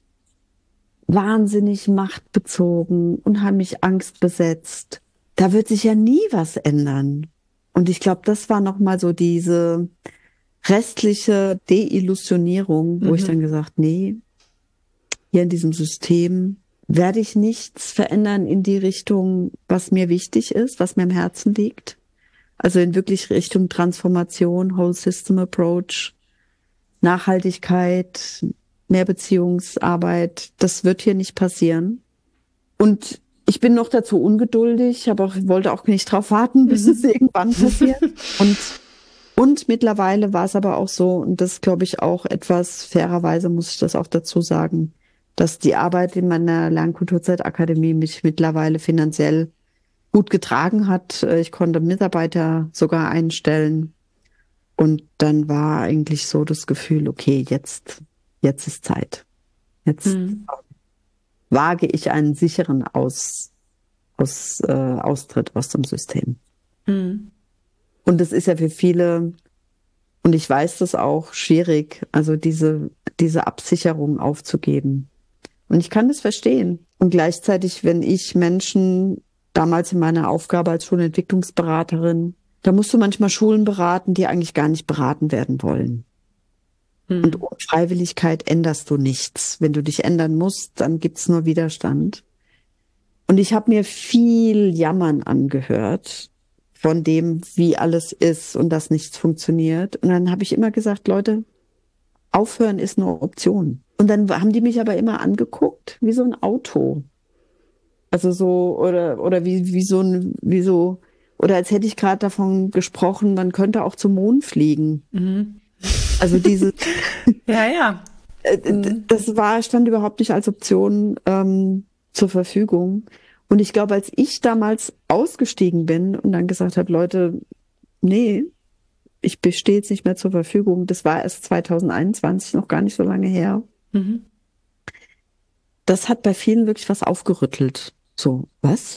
Speaker 2: wahnsinnig machtbezogen, unheimlich angstbesetzt. Da wird sich ja nie was ändern. Und ich glaube, das war nochmal so diese restliche Deillusionierung, wo mhm. ich dann gesagt, nee, hier in diesem System werde ich nichts verändern in die Richtung, was mir wichtig ist, was mir am Herzen liegt. Also in wirklich Richtung Transformation, Whole System Approach, Nachhaltigkeit, mehr Beziehungsarbeit. Das wird hier nicht passieren. Und ich bin noch dazu ungeduldig, aber auch, wollte auch nicht drauf warten, bis es irgendwann passiert. Und, und mittlerweile war es aber auch so, und das glaube ich auch etwas, fairerweise muss ich das auch dazu sagen, dass die Arbeit in meiner Lernkulturzeitakademie mich mittlerweile finanziell gut getragen hat. Ich konnte Mitarbeiter sogar einstellen. Und dann war eigentlich so das Gefühl, okay, jetzt, jetzt ist Zeit. Jetzt mhm. wage ich einen sicheren Aus, aus, äh, Austritt aus dem System. Mhm. Und es ist ja für viele, und ich weiß das auch, schwierig, also diese, diese Absicherung aufzugeben. Und ich kann das verstehen. Und gleichzeitig, wenn ich Menschen damals in meiner Aufgabe als Schulentwicklungsberaterin, da musst du manchmal Schulen beraten, die eigentlich gar nicht beraten werden wollen. Hm. Und ohne Freiwilligkeit änderst du nichts. Wenn du dich ändern musst, dann gibt's nur Widerstand. Und ich habe mir viel Jammern angehört von dem, wie alles ist und dass nichts funktioniert. Und dann habe ich immer gesagt, Leute, aufhören ist eine Option. Und dann haben die mich aber immer angeguckt wie so ein Auto. Also so, oder, oder wie, wie so ein, wie so, oder als hätte ich gerade davon gesprochen, man könnte auch zum Mond fliegen. Mhm. Also diese.
Speaker 1: ja, ja.
Speaker 2: Mhm. Das war, stand überhaupt nicht als Option ähm, zur Verfügung. Und ich glaube, als ich damals ausgestiegen bin und dann gesagt habe, Leute, nee, ich bestehe jetzt nicht mehr zur Verfügung. Das war erst zwanzig einundzwanzig, noch gar nicht so lange her. Mhm. Das hat bei vielen wirklich was aufgerüttelt. So, was?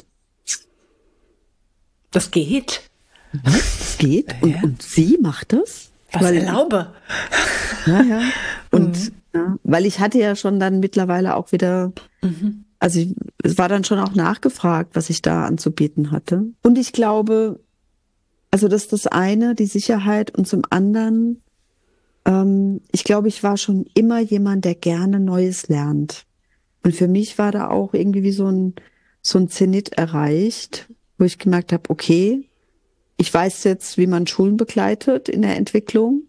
Speaker 1: Das geht.
Speaker 2: Was? Das geht? Und, ja. und sie macht das?
Speaker 1: Was weil, erlaube.
Speaker 2: Ja, ja. Und mhm. ja, weil ich hatte ja schon dann mittlerweile auch wieder, mhm. also ich, es war dann schon auch nachgefragt, was ich da anzubieten hatte. Und ich glaube, also das ist das eine, die Sicherheit, und zum anderen, ähm, ich glaube, ich war schon immer jemand, der gerne Neues lernt. Und für mich war da auch irgendwie wie so ein, so ein Zenit erreicht, wo ich gemerkt habe, okay, ich weiß jetzt, wie man Schulen begleitet in der Entwicklung.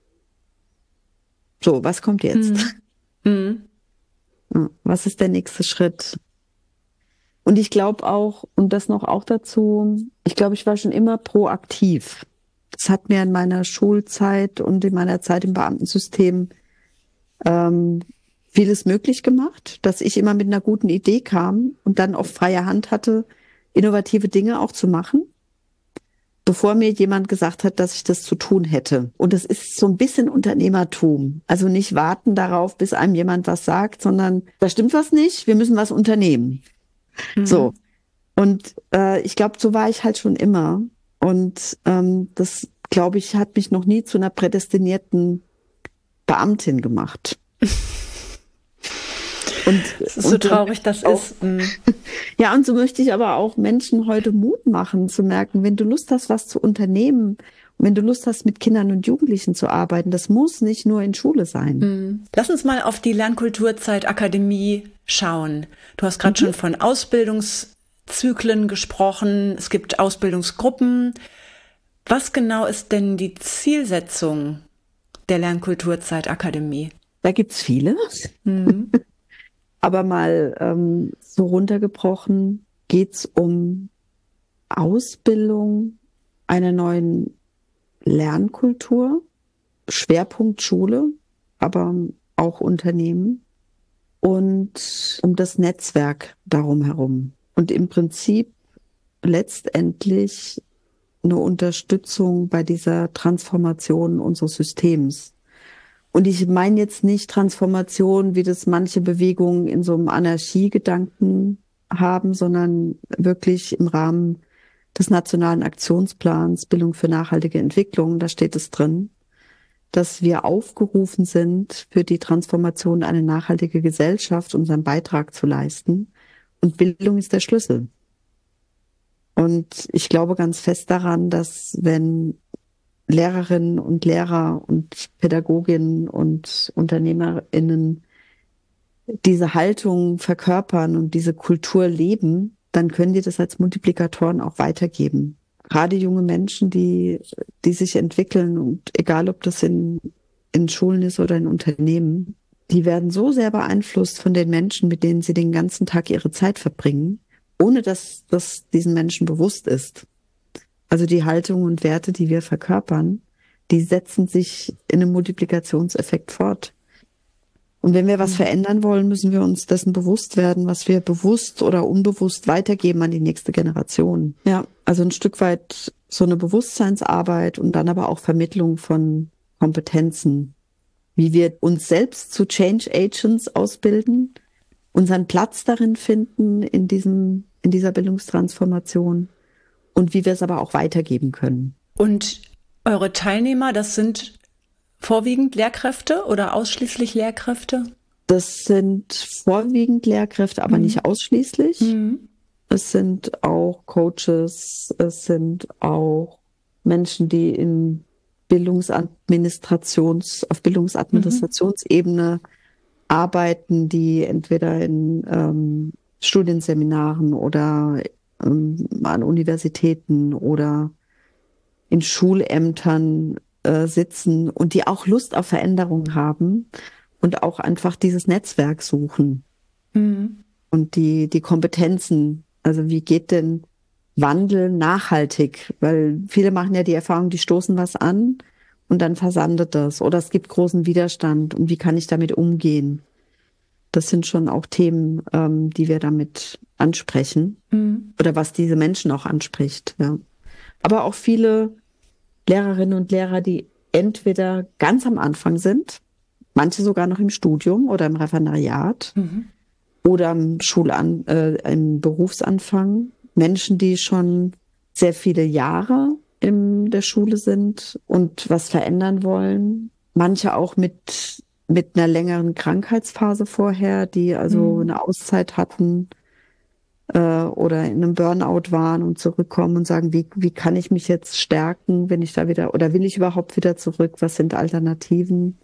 Speaker 2: So, was kommt jetzt? Mhm. Was ist der nächste Schritt? Und ich glaube auch, und das noch auch dazu, ich glaube, ich war schon immer proaktiv. Das hat mir in meiner Schulzeit und in meiner Zeit im Beamtensystem ähm, vieles möglich gemacht, dass ich immer mit einer guten Idee kam und dann auf freie Hand hatte, innovative Dinge auch zu machen, bevor mir jemand gesagt hat, dass ich das zu tun hätte. Und das ist so ein bisschen Unternehmertum. Also nicht warten darauf, bis einem jemand was sagt, sondern da stimmt was nicht, wir müssen was unternehmen. Mhm. So. Und äh, ich glaube, so war ich halt schon immer. Und ähm, das, glaube ich, hat mich noch nie zu einer prädestinierten Beamtin gemacht. Und,
Speaker 1: Es ist so
Speaker 2: und so
Speaker 1: traurig,
Speaker 2: möchte
Speaker 1: das
Speaker 2: ich auch,
Speaker 1: ist. Mm.
Speaker 2: ja, und so möchte ich aber auch Menschen heute Mut machen, zu merken, wenn du Lust hast, was zu unternehmen, und wenn du Lust hast, mit Kindern und Jugendlichen zu arbeiten, das muss nicht nur in Schule sein.
Speaker 1: Mm. Lass uns mal auf die Lernkulturzeit Akademie schauen. Du hast gerade
Speaker 2: Mhm.
Speaker 1: schon von Ausbildungszyklen gesprochen. Es gibt Ausbildungsgruppen. Was genau ist denn die Zielsetzung der Lernkulturzeit Akademie?
Speaker 2: Da gibt's viele,
Speaker 1: Mhm.
Speaker 2: aber mal ähm, so runtergebrochen geht's um Ausbildung einer neuen Lernkultur, Schwerpunkt Schule, aber auch Unternehmen und um das Netzwerk darum herum. Und im Prinzip letztendlich eine Unterstützung bei dieser Transformation unseres Systems. Und ich meine jetzt nicht Transformation, wie das manche Bewegungen in so einem Anarchiegedanken haben, sondern wirklich im Rahmen des Nationalen Aktionsplans Bildung für nachhaltige Entwicklung, da steht es drin, dass wir aufgerufen sind, für die Transformation eine nachhaltige Gesellschaft unseren Beitrag zu leisten. Und Bildung ist der Schlüssel. Und ich glaube ganz fest daran, dass wenn Lehrerinnen und Lehrer und Pädagoginnen und UnternehmerInnen diese Haltung verkörpern und diese Kultur leben, dann können die das als Multiplikatoren auch weitergeben. Gerade junge Menschen, die, die sich entwickeln und egal ob das in, in Schulen ist oder in Unternehmen, die werden so sehr beeinflusst von den Menschen, mit denen sie den ganzen Tag ihre Zeit verbringen, ohne dass das diesen Menschen bewusst ist. Also die Haltung und Werte, die wir verkörpern, die setzen sich in einem Multiplikationseffekt fort. Und wenn wir was verändern wollen, müssen wir uns dessen bewusst werden, was wir bewusst oder unbewusst weitergeben an die nächste Generation. Ja, also ein Stück weit so eine Bewusstseinsarbeit und dann aber auch Vermittlung von Kompetenzen, wie wir uns selbst zu Change Agents ausbilden, unseren Platz darin finden in diesem, in dieser Bildungstransformation und wie wir es aber auch weitergeben können.
Speaker 1: Und eure Teilnehmer, das sind vorwiegend Lehrkräfte oder ausschließlich Lehrkräfte?
Speaker 2: Das sind vorwiegend Lehrkräfte, aber
Speaker 1: Mhm.
Speaker 2: nicht ausschließlich.
Speaker 1: Mhm.
Speaker 2: Es sind auch Coaches, es sind auch Menschen, die in Bildungsadministrations, auf Bildungsadministrationsebene arbeiten, die entweder in ähm, Studienseminaren oder ähm, an Universitäten oder in Schulämtern äh, sitzen und die auch Lust auf Veränderung haben und auch einfach dieses Netzwerk suchen
Speaker 1: Mhm.
Speaker 2: und die, die Kompetenzen. Also wie geht denn Wandel nachhaltig? Weil viele machen ja die Erfahrung, die stoßen was an und dann versandet das oder es gibt großen Widerstand und wie kann ich damit umgehen? Das sind schon auch Themen, ähm, die wir damit ansprechen
Speaker 1: Mhm.
Speaker 2: oder was diese Menschen auch anspricht. Ja. Aber auch viele Lehrerinnen und Lehrer, die entweder ganz am Anfang sind, manche sogar noch im Studium oder im Referendariat
Speaker 1: Mhm.
Speaker 2: oder im Schulan äh, im Berufsanfang, Menschen, die schon sehr viele Jahre in der Schule sind und was verändern wollen, manche auch mit mit einer längeren Krankheitsphase vorher, die also
Speaker 1: Mhm.
Speaker 2: eine Auszeit hatten äh, oder in einem Burnout waren und zurückkommen und sagen, wie, wie kann ich mich jetzt stärken, wenn ich da wieder, oder will ich überhaupt wieder zurück? Was sind Alternativen?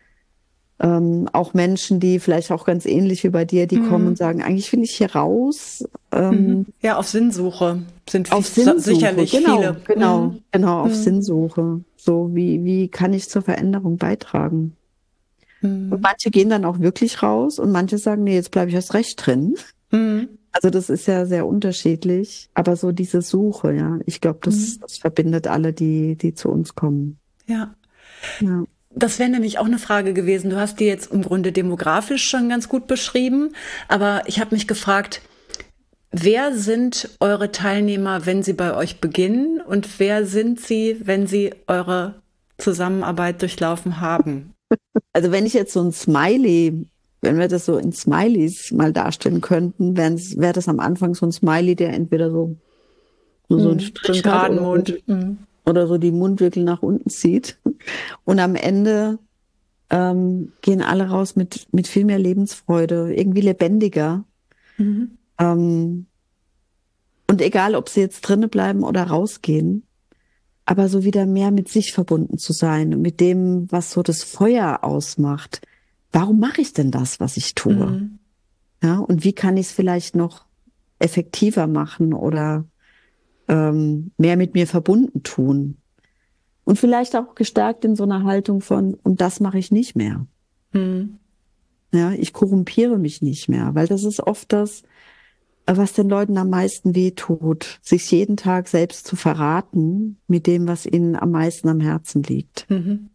Speaker 2: Ähm, auch Menschen, die vielleicht auch ganz ähnlich wie bei dir, die kommen und
Speaker 1: Mhm.
Speaker 2: sagen, eigentlich will ich hier raus. Ähm,
Speaker 1: Mhm. Ja, auf Sinnsuche sind
Speaker 2: auf
Speaker 1: viel, so-
Speaker 2: Sinnsuche,
Speaker 1: sicherlich
Speaker 2: genau,
Speaker 1: viele.
Speaker 2: genau,
Speaker 1: Mhm.
Speaker 2: genau, auf
Speaker 1: Mhm.
Speaker 2: Sinnsuche. So, wie, wie kann ich zur Veränderung beitragen? Und
Speaker 1: Mhm.
Speaker 2: manche gehen dann auch wirklich raus und manche sagen, nee, jetzt bleibe ich erst recht drin.
Speaker 1: Mhm.
Speaker 2: Also das ist ja sehr unterschiedlich, aber so diese Suche, ja, ich glaube, das,
Speaker 1: Mhm.
Speaker 2: das verbindet alle, die, die zu uns kommen.
Speaker 1: Ja.
Speaker 2: Ja.
Speaker 1: Das wäre nämlich auch eine Frage gewesen. Du hast die jetzt im Grunde demografisch schon ganz gut beschrieben, aber ich habe mich gefragt, wer sind eure Teilnehmer, wenn sie bei euch beginnen und wer sind sie, wenn sie eure Zusammenarbeit durchlaufen haben?
Speaker 2: Also wenn ich jetzt so ein Smiley wenn wir das so in Smileys mal darstellen könnten, wäre das am Anfang so ein Smiley, der entweder so, so, so einen Strich
Speaker 1: so einen geraden
Speaker 2: hat oder,
Speaker 1: Mund. Mhm.
Speaker 2: oder so die Mundwinkel nach unten zieht. Und am Ende ähm, gehen alle raus mit, mit viel mehr Lebensfreude, irgendwie lebendiger.
Speaker 1: Mhm.
Speaker 2: Ähm, und egal, ob sie jetzt drinnen bleiben oder rausgehen, aber so wieder mehr mit sich verbunden zu sein, mit dem, was so das Feuer ausmacht. Warum mache ich denn das, was ich tue?
Speaker 1: Mhm.
Speaker 2: Ja, und wie kann ich es vielleicht noch effektiver machen oder ähm, mehr mit mir verbunden tun? Und vielleicht auch gestärkt in so einer Haltung von, und das mache ich nicht mehr.
Speaker 1: Mhm.
Speaker 2: Ja, ich korrumpiere mich nicht mehr, weil das ist oft das, was den Leuten am meisten wehtut, sich jeden Tag selbst zu verraten mit dem, was ihnen am meisten am Herzen liegt.
Speaker 1: Mhm.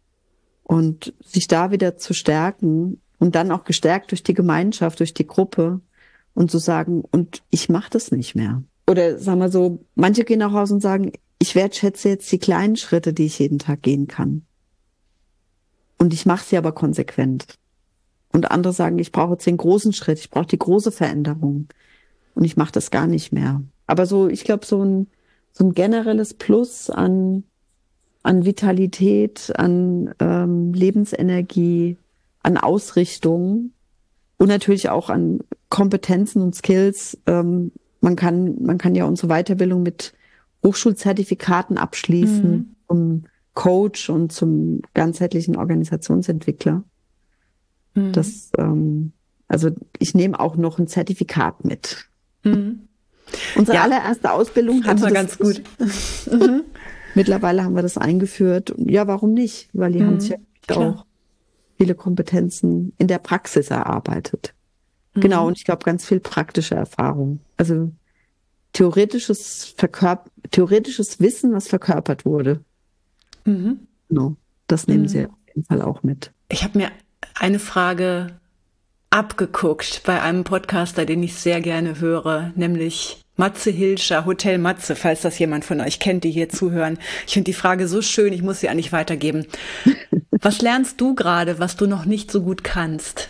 Speaker 2: Und sich da wieder zu stärken und dann auch gestärkt durch die Gemeinschaft, durch die Gruppe und zu sagen, und ich mache das nicht mehr. Oder sagen wir so, manche gehen nach Hause und sagen, ich wertschätze jetzt die kleinen Schritte, die ich jeden Tag gehen kann. Und ich mache sie aber konsequent. Und andere sagen, ich brauche jetzt den großen Schritt, ich brauche die große Veränderung. Und ich mache das gar nicht mehr. Aber so, ich glaube, so ein, so ein generelles Plus an, an Vitalität, an ähm, Lebensenergie, an Ausrichtung und natürlich auch an Kompetenzen und Skills. Ähm, man kann, man kann ja unsere Weiterbildung mit Hochschulzertifikaten abschließen,
Speaker 1: Mhm.
Speaker 2: zum Coach und zum ganzheitlichen Organisationsentwickler.
Speaker 1: Mhm.
Speaker 2: Das, ähm, also ich nehme auch noch ein Zertifikat mit.
Speaker 1: Mhm.
Speaker 2: Unsere
Speaker 1: Ja,
Speaker 2: allererste Ausbildung hatte
Speaker 1: immer
Speaker 2: das
Speaker 1: ganz gut.
Speaker 2: nicht. Mittlerweile haben wir das eingeführt. Ja, warum nicht? Weil die haben sich ja
Speaker 1: Mhm. Klar.
Speaker 2: auch viele Kompetenzen in der Praxis erarbeitet. Genau,
Speaker 1: Mhm.
Speaker 2: und ich glaube, ganz viel praktische Erfahrung. Also theoretisches Verkörp theoretisches Wissen, was verkörpert wurde.
Speaker 1: Mhm.
Speaker 2: Genau, das nehmen sie
Speaker 1: Mhm.
Speaker 2: auf jeden Fall auch mit.
Speaker 1: Ich habe mir eine Frage abgeguckt bei einem Podcaster, den ich sehr gerne höre, nämlich Matze Hilscher, Hotel Matze, falls das jemand von euch kennt, die hier zuhören. Ich finde die Frage so schön, ich muss sie eigentlich weitergeben. Was lernst du gerade, was du noch nicht so gut kannst?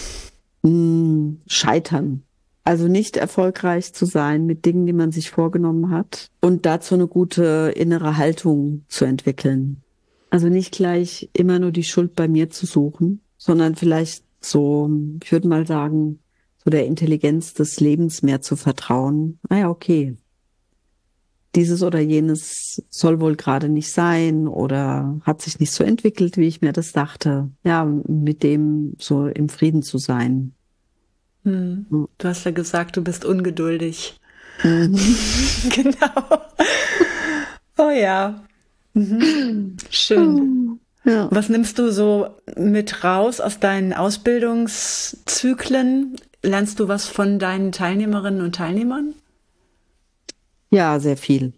Speaker 2: Hm, scheitern. Also nicht erfolgreich zu sein mit Dingen, die man sich vorgenommen hat und dazu eine gute innere Haltung zu entwickeln. Also nicht gleich immer nur die Schuld bei mir zu suchen, sondern vielleicht so, ich würde mal sagen, so der Intelligenz des Lebens mehr zu vertrauen. Naja, okay, dieses oder jenes soll wohl gerade nicht sein oder hat sich nicht so entwickelt, wie ich mir das dachte. Ja, mit dem so im Frieden zu sein.
Speaker 1: Hm. Du hast ja gesagt, du bist ungeduldig.
Speaker 2: Mhm.
Speaker 1: Genau. Oh ja. Mhm. Schön.
Speaker 2: Ja.
Speaker 1: Was nimmst du so mit raus aus deinen Ausbildungszyklen? Lernst du was von deinen Teilnehmerinnen und Teilnehmern?
Speaker 2: Ja, sehr viel.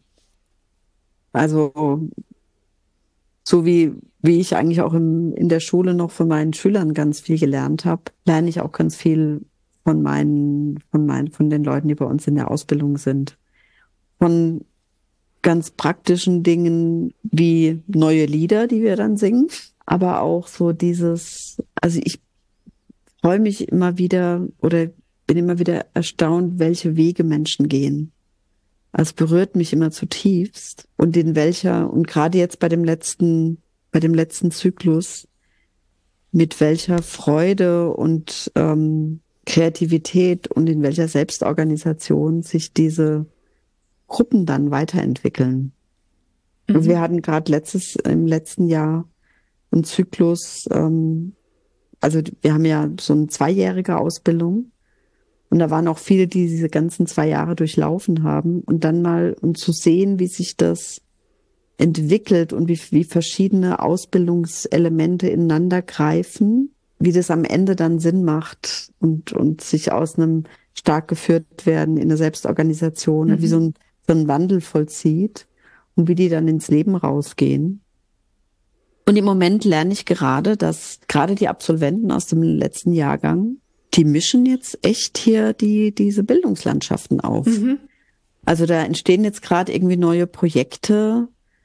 Speaker 2: Also so wie, wie ich eigentlich auch im, in der Schule noch von meinen Schülern ganz viel gelernt habe, lerne ich auch ganz viel von meinen, von meinen, von den Leuten, die bei uns in der Ausbildung sind. Von ganz praktischen Dingen wie neue Lieder, die wir dann singen, aber auch so dieses, also ich freue mich immer wieder oder bin immer wieder erstaunt, welche Wege Menschen gehen. Also es berührt mich immer zutiefst und in welcher, und gerade jetzt bei dem letzten, bei dem letzten Zyklus, mit welcher Freude und ähm, Kreativität und in welcher Selbstorganisation sich diese Gruppen dann weiterentwickeln. Also wir
Speaker 1: Mhm.
Speaker 2: hatten gerade letztes, im letzten Jahr einen Zyklus, ähm, also wir haben ja so eine zweijährige Ausbildung. Und da waren auch viele, die diese ganzen zwei Jahre durchlaufen haben. Und dann mal, und zu sehen, wie sich das entwickelt und wie, wie verschiedene Ausbildungselemente ineinander greifen, wie das am Ende dann Sinn macht und, und sich aus einem stark geführt werden in der Selbstorganisation, wie so
Speaker 1: Mhm.
Speaker 2: ein, so ein Wandel vollzieht und wie die dann ins Leben rausgehen. Und im Moment lerne ich gerade, dass gerade die Absolventen aus dem letzten Jahrgang, die mischen jetzt echt hier die, diese Bildungslandschaften auf.
Speaker 1: Mhm.
Speaker 2: Also da entstehen jetzt gerade irgendwie neue Projekte,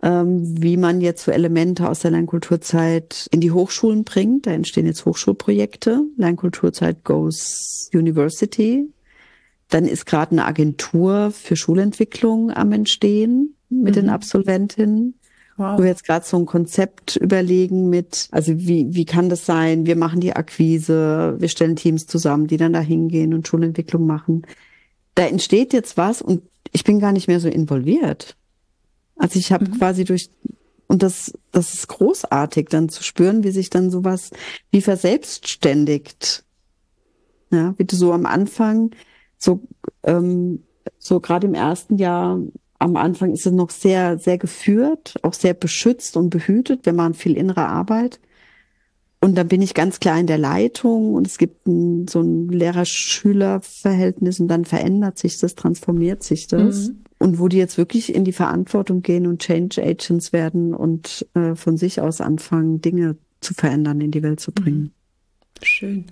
Speaker 2: ähm, wie man jetzt so Elemente aus der Lernkulturzeit in die Hochschulen bringt. Da entstehen jetzt Hochschulprojekte. Lernkulturzeit Goes University. Dann ist gerade eine Agentur für Schulentwicklung am Entstehen mit mhm. den Absolventinnen. Wow. Wo wir jetzt gerade so ein Konzept überlegen mit, also wie, wie kann das sein? Wir machen die Akquise, wir stellen Teams zusammen, die dann da hingehen und Schulentwicklung machen. Da entsteht jetzt was und ich bin gar nicht mehr so involviert. Also ich habe mhm. quasi durch, und das, das ist großartig, dann zu spüren, wie sich dann sowas wie verselbstständigt. Ja, wie du so am Anfang, so, ähm, so gerade im ersten Jahr, am Anfang ist es noch sehr, sehr geführt, auch sehr beschützt und behütet. Wir machen viel innere Arbeit. Und dann bin ich ganz klar in der Leitung und es gibt ein, so ein Lehrer-Schüler-Verhältnis und dann verändert sich das, transformiert sich das. Mhm. Und wo die jetzt wirklich in die Verantwortung gehen und Change Agents werden und äh, von sich aus anfangen, Dinge zu verändern, in die Welt zu bringen.
Speaker 1: Schön.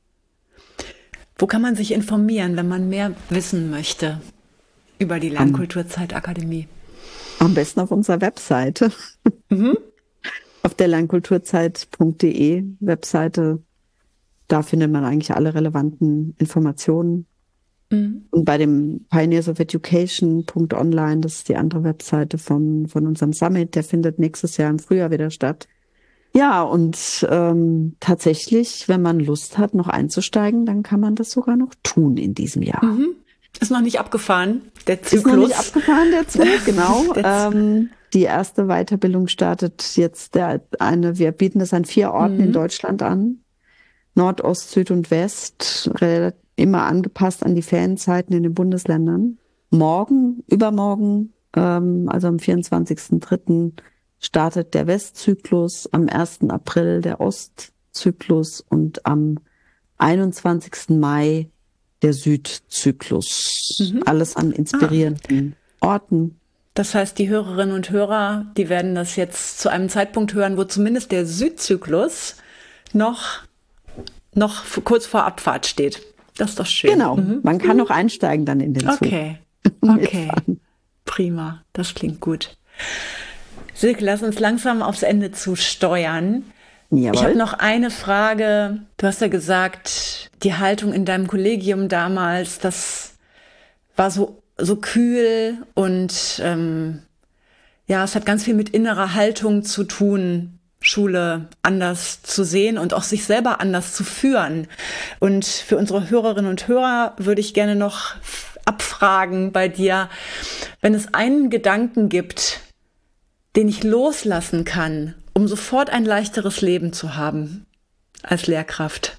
Speaker 1: Wo kann man sich informieren, wenn man mehr wissen möchte über die Lernkulturzeit-Akademie?
Speaker 2: Am besten auf unserer Webseite. Mhm. Auf der lernkulturzeit punkt de Webseite. Da findet man eigentlich alle relevanten Informationen. Mhm. Und bei dem pioneers of education punkt online, das ist die andere Webseite von, von unserem Summit, der findet nächstes Jahr im Frühjahr wieder statt. Ja, und ähm, tatsächlich, wenn man Lust hat, noch einzusteigen, dann kann man das sogar noch tun in diesem Jahr.
Speaker 1: Mhm. Ist noch nicht abgefahren, der Zyklus.
Speaker 2: Ist noch nicht abgefahren, der Zug, genau. ähm, die erste Weiterbildung startet jetzt der eine, wir bieten das an vier Orten mhm. in Deutschland an. Nord, Ost, Süd und West, immer angepasst an die Ferienzeiten in den Bundesländern. Morgen, übermorgen, ähm, also am vierundzwanzigsten dritten startet der Westzyklus, am ersten April der Ostzyklus und am einundzwanzigsten Mai der Südzyklus. Mhm. Alles an inspirierenden ah. Orten.
Speaker 1: Das heißt, die Hörerinnen und Hörer, die werden das jetzt zu einem Zeitpunkt hören, wo zumindest der Südzyklus noch, noch kurz vor Abfahrt steht. Das ist doch schön.
Speaker 2: Genau, mhm. man kann noch einsteigen dann in den Zug.
Speaker 1: Okay, okay, prima, das klingt gut. Silke, lass uns langsam aufs Ende zusteuern. Jawohl. Ich habe noch eine Frage. Du hast ja gesagt, die Haltung in deinem Kollegium damals, das war so, so kühl und ähm, ja, es hat ganz viel mit innerer Haltung zu tun, Schule anders zu sehen und auch sich selber anders zu führen. Und für unsere Hörerinnen und Hörer würde ich gerne noch abfragen bei dir, wenn es einen Gedanken gibt, den ich loslassen kann, um sofort ein leichteres Leben zu haben als Lehrkraft.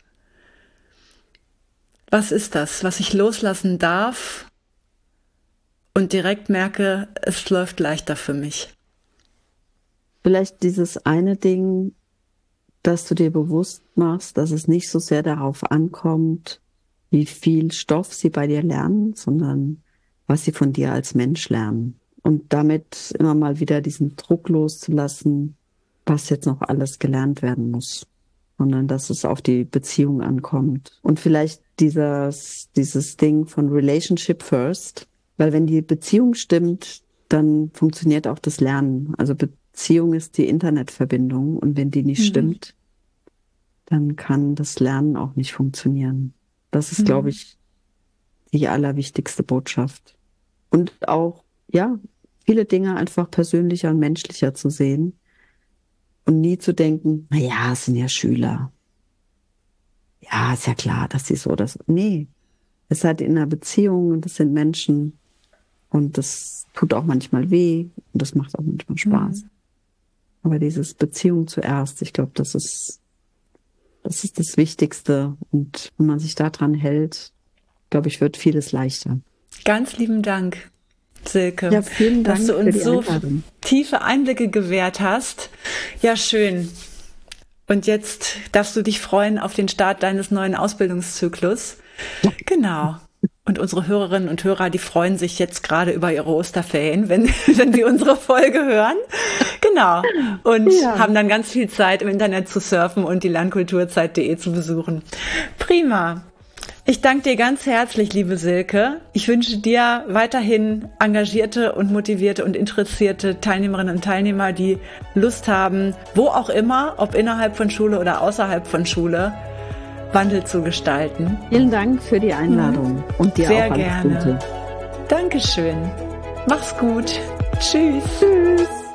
Speaker 1: Was ist das, was ich loslassen darf und direkt merke, es läuft leichter für mich?
Speaker 2: Vielleicht dieses eine Ding, dass du dir bewusst machst, dass es nicht so sehr darauf ankommt, wie viel Stoff sie bei dir lernen, sondern was sie von dir als Mensch lernen. Und damit immer mal wieder diesen Druck loszulassen, was jetzt noch alles gelernt werden muss, sondern dass es auf die Beziehung ankommt. Und vielleicht dieses, dieses Ding von Relationship first, weil wenn die Beziehung stimmt, dann funktioniert auch das Lernen. Also Beziehung ist die Internetverbindung und wenn die nicht mhm. stimmt, dann kann das Lernen auch nicht funktionieren. Das ist, mhm. glaube ich, die allerwichtigste Botschaft. Und auch, ja, viele Dinge einfach persönlicher und menschlicher zu sehen und nie zu denken, na ja, es sind ja Schüler. Ja, ist ja klar, dass sie so das. Nee, es ist halt in einer Beziehung und es sind Menschen und das tut auch manchmal weh und das macht auch manchmal Spaß. Mhm. Aber dieses Beziehung zuerst, ich glaube, das ist, das ist das Wichtigste und wenn man sich daran hält, glaube ich, wird vieles leichter.
Speaker 1: Ganz lieben Dank, Silke,
Speaker 2: ja, vielen Dank,
Speaker 1: dass du uns so tiefe Einblicke gewährt hast. Ja, schön. Und jetzt darfst du dich freuen auf den Start deines neuen Ausbildungszyklus. Ja. Genau. Und unsere Hörerinnen und Hörer, die freuen sich jetzt gerade über ihre Osterferien, wenn, wenn die unsere Folge hören. Genau. Und ja. haben dann ganz viel Zeit im Internet zu surfen und die lernkulturzeit punkt de zu besuchen. Prima. Ich danke dir ganz herzlich, liebe Silke. Ich wünsche dir weiterhin engagierte und motivierte und interessierte Teilnehmerinnen und Teilnehmer, die Lust haben, wo auch immer, ob innerhalb von Schule oder außerhalb von Schule, Wandel zu gestalten.
Speaker 2: Vielen Dank für die Einladung mhm. und dir
Speaker 1: Sehr
Speaker 2: auch alles
Speaker 1: gerne.
Speaker 2: Gute.
Speaker 1: Dankeschön. Mach's gut. Tschüss.
Speaker 2: Tschüss.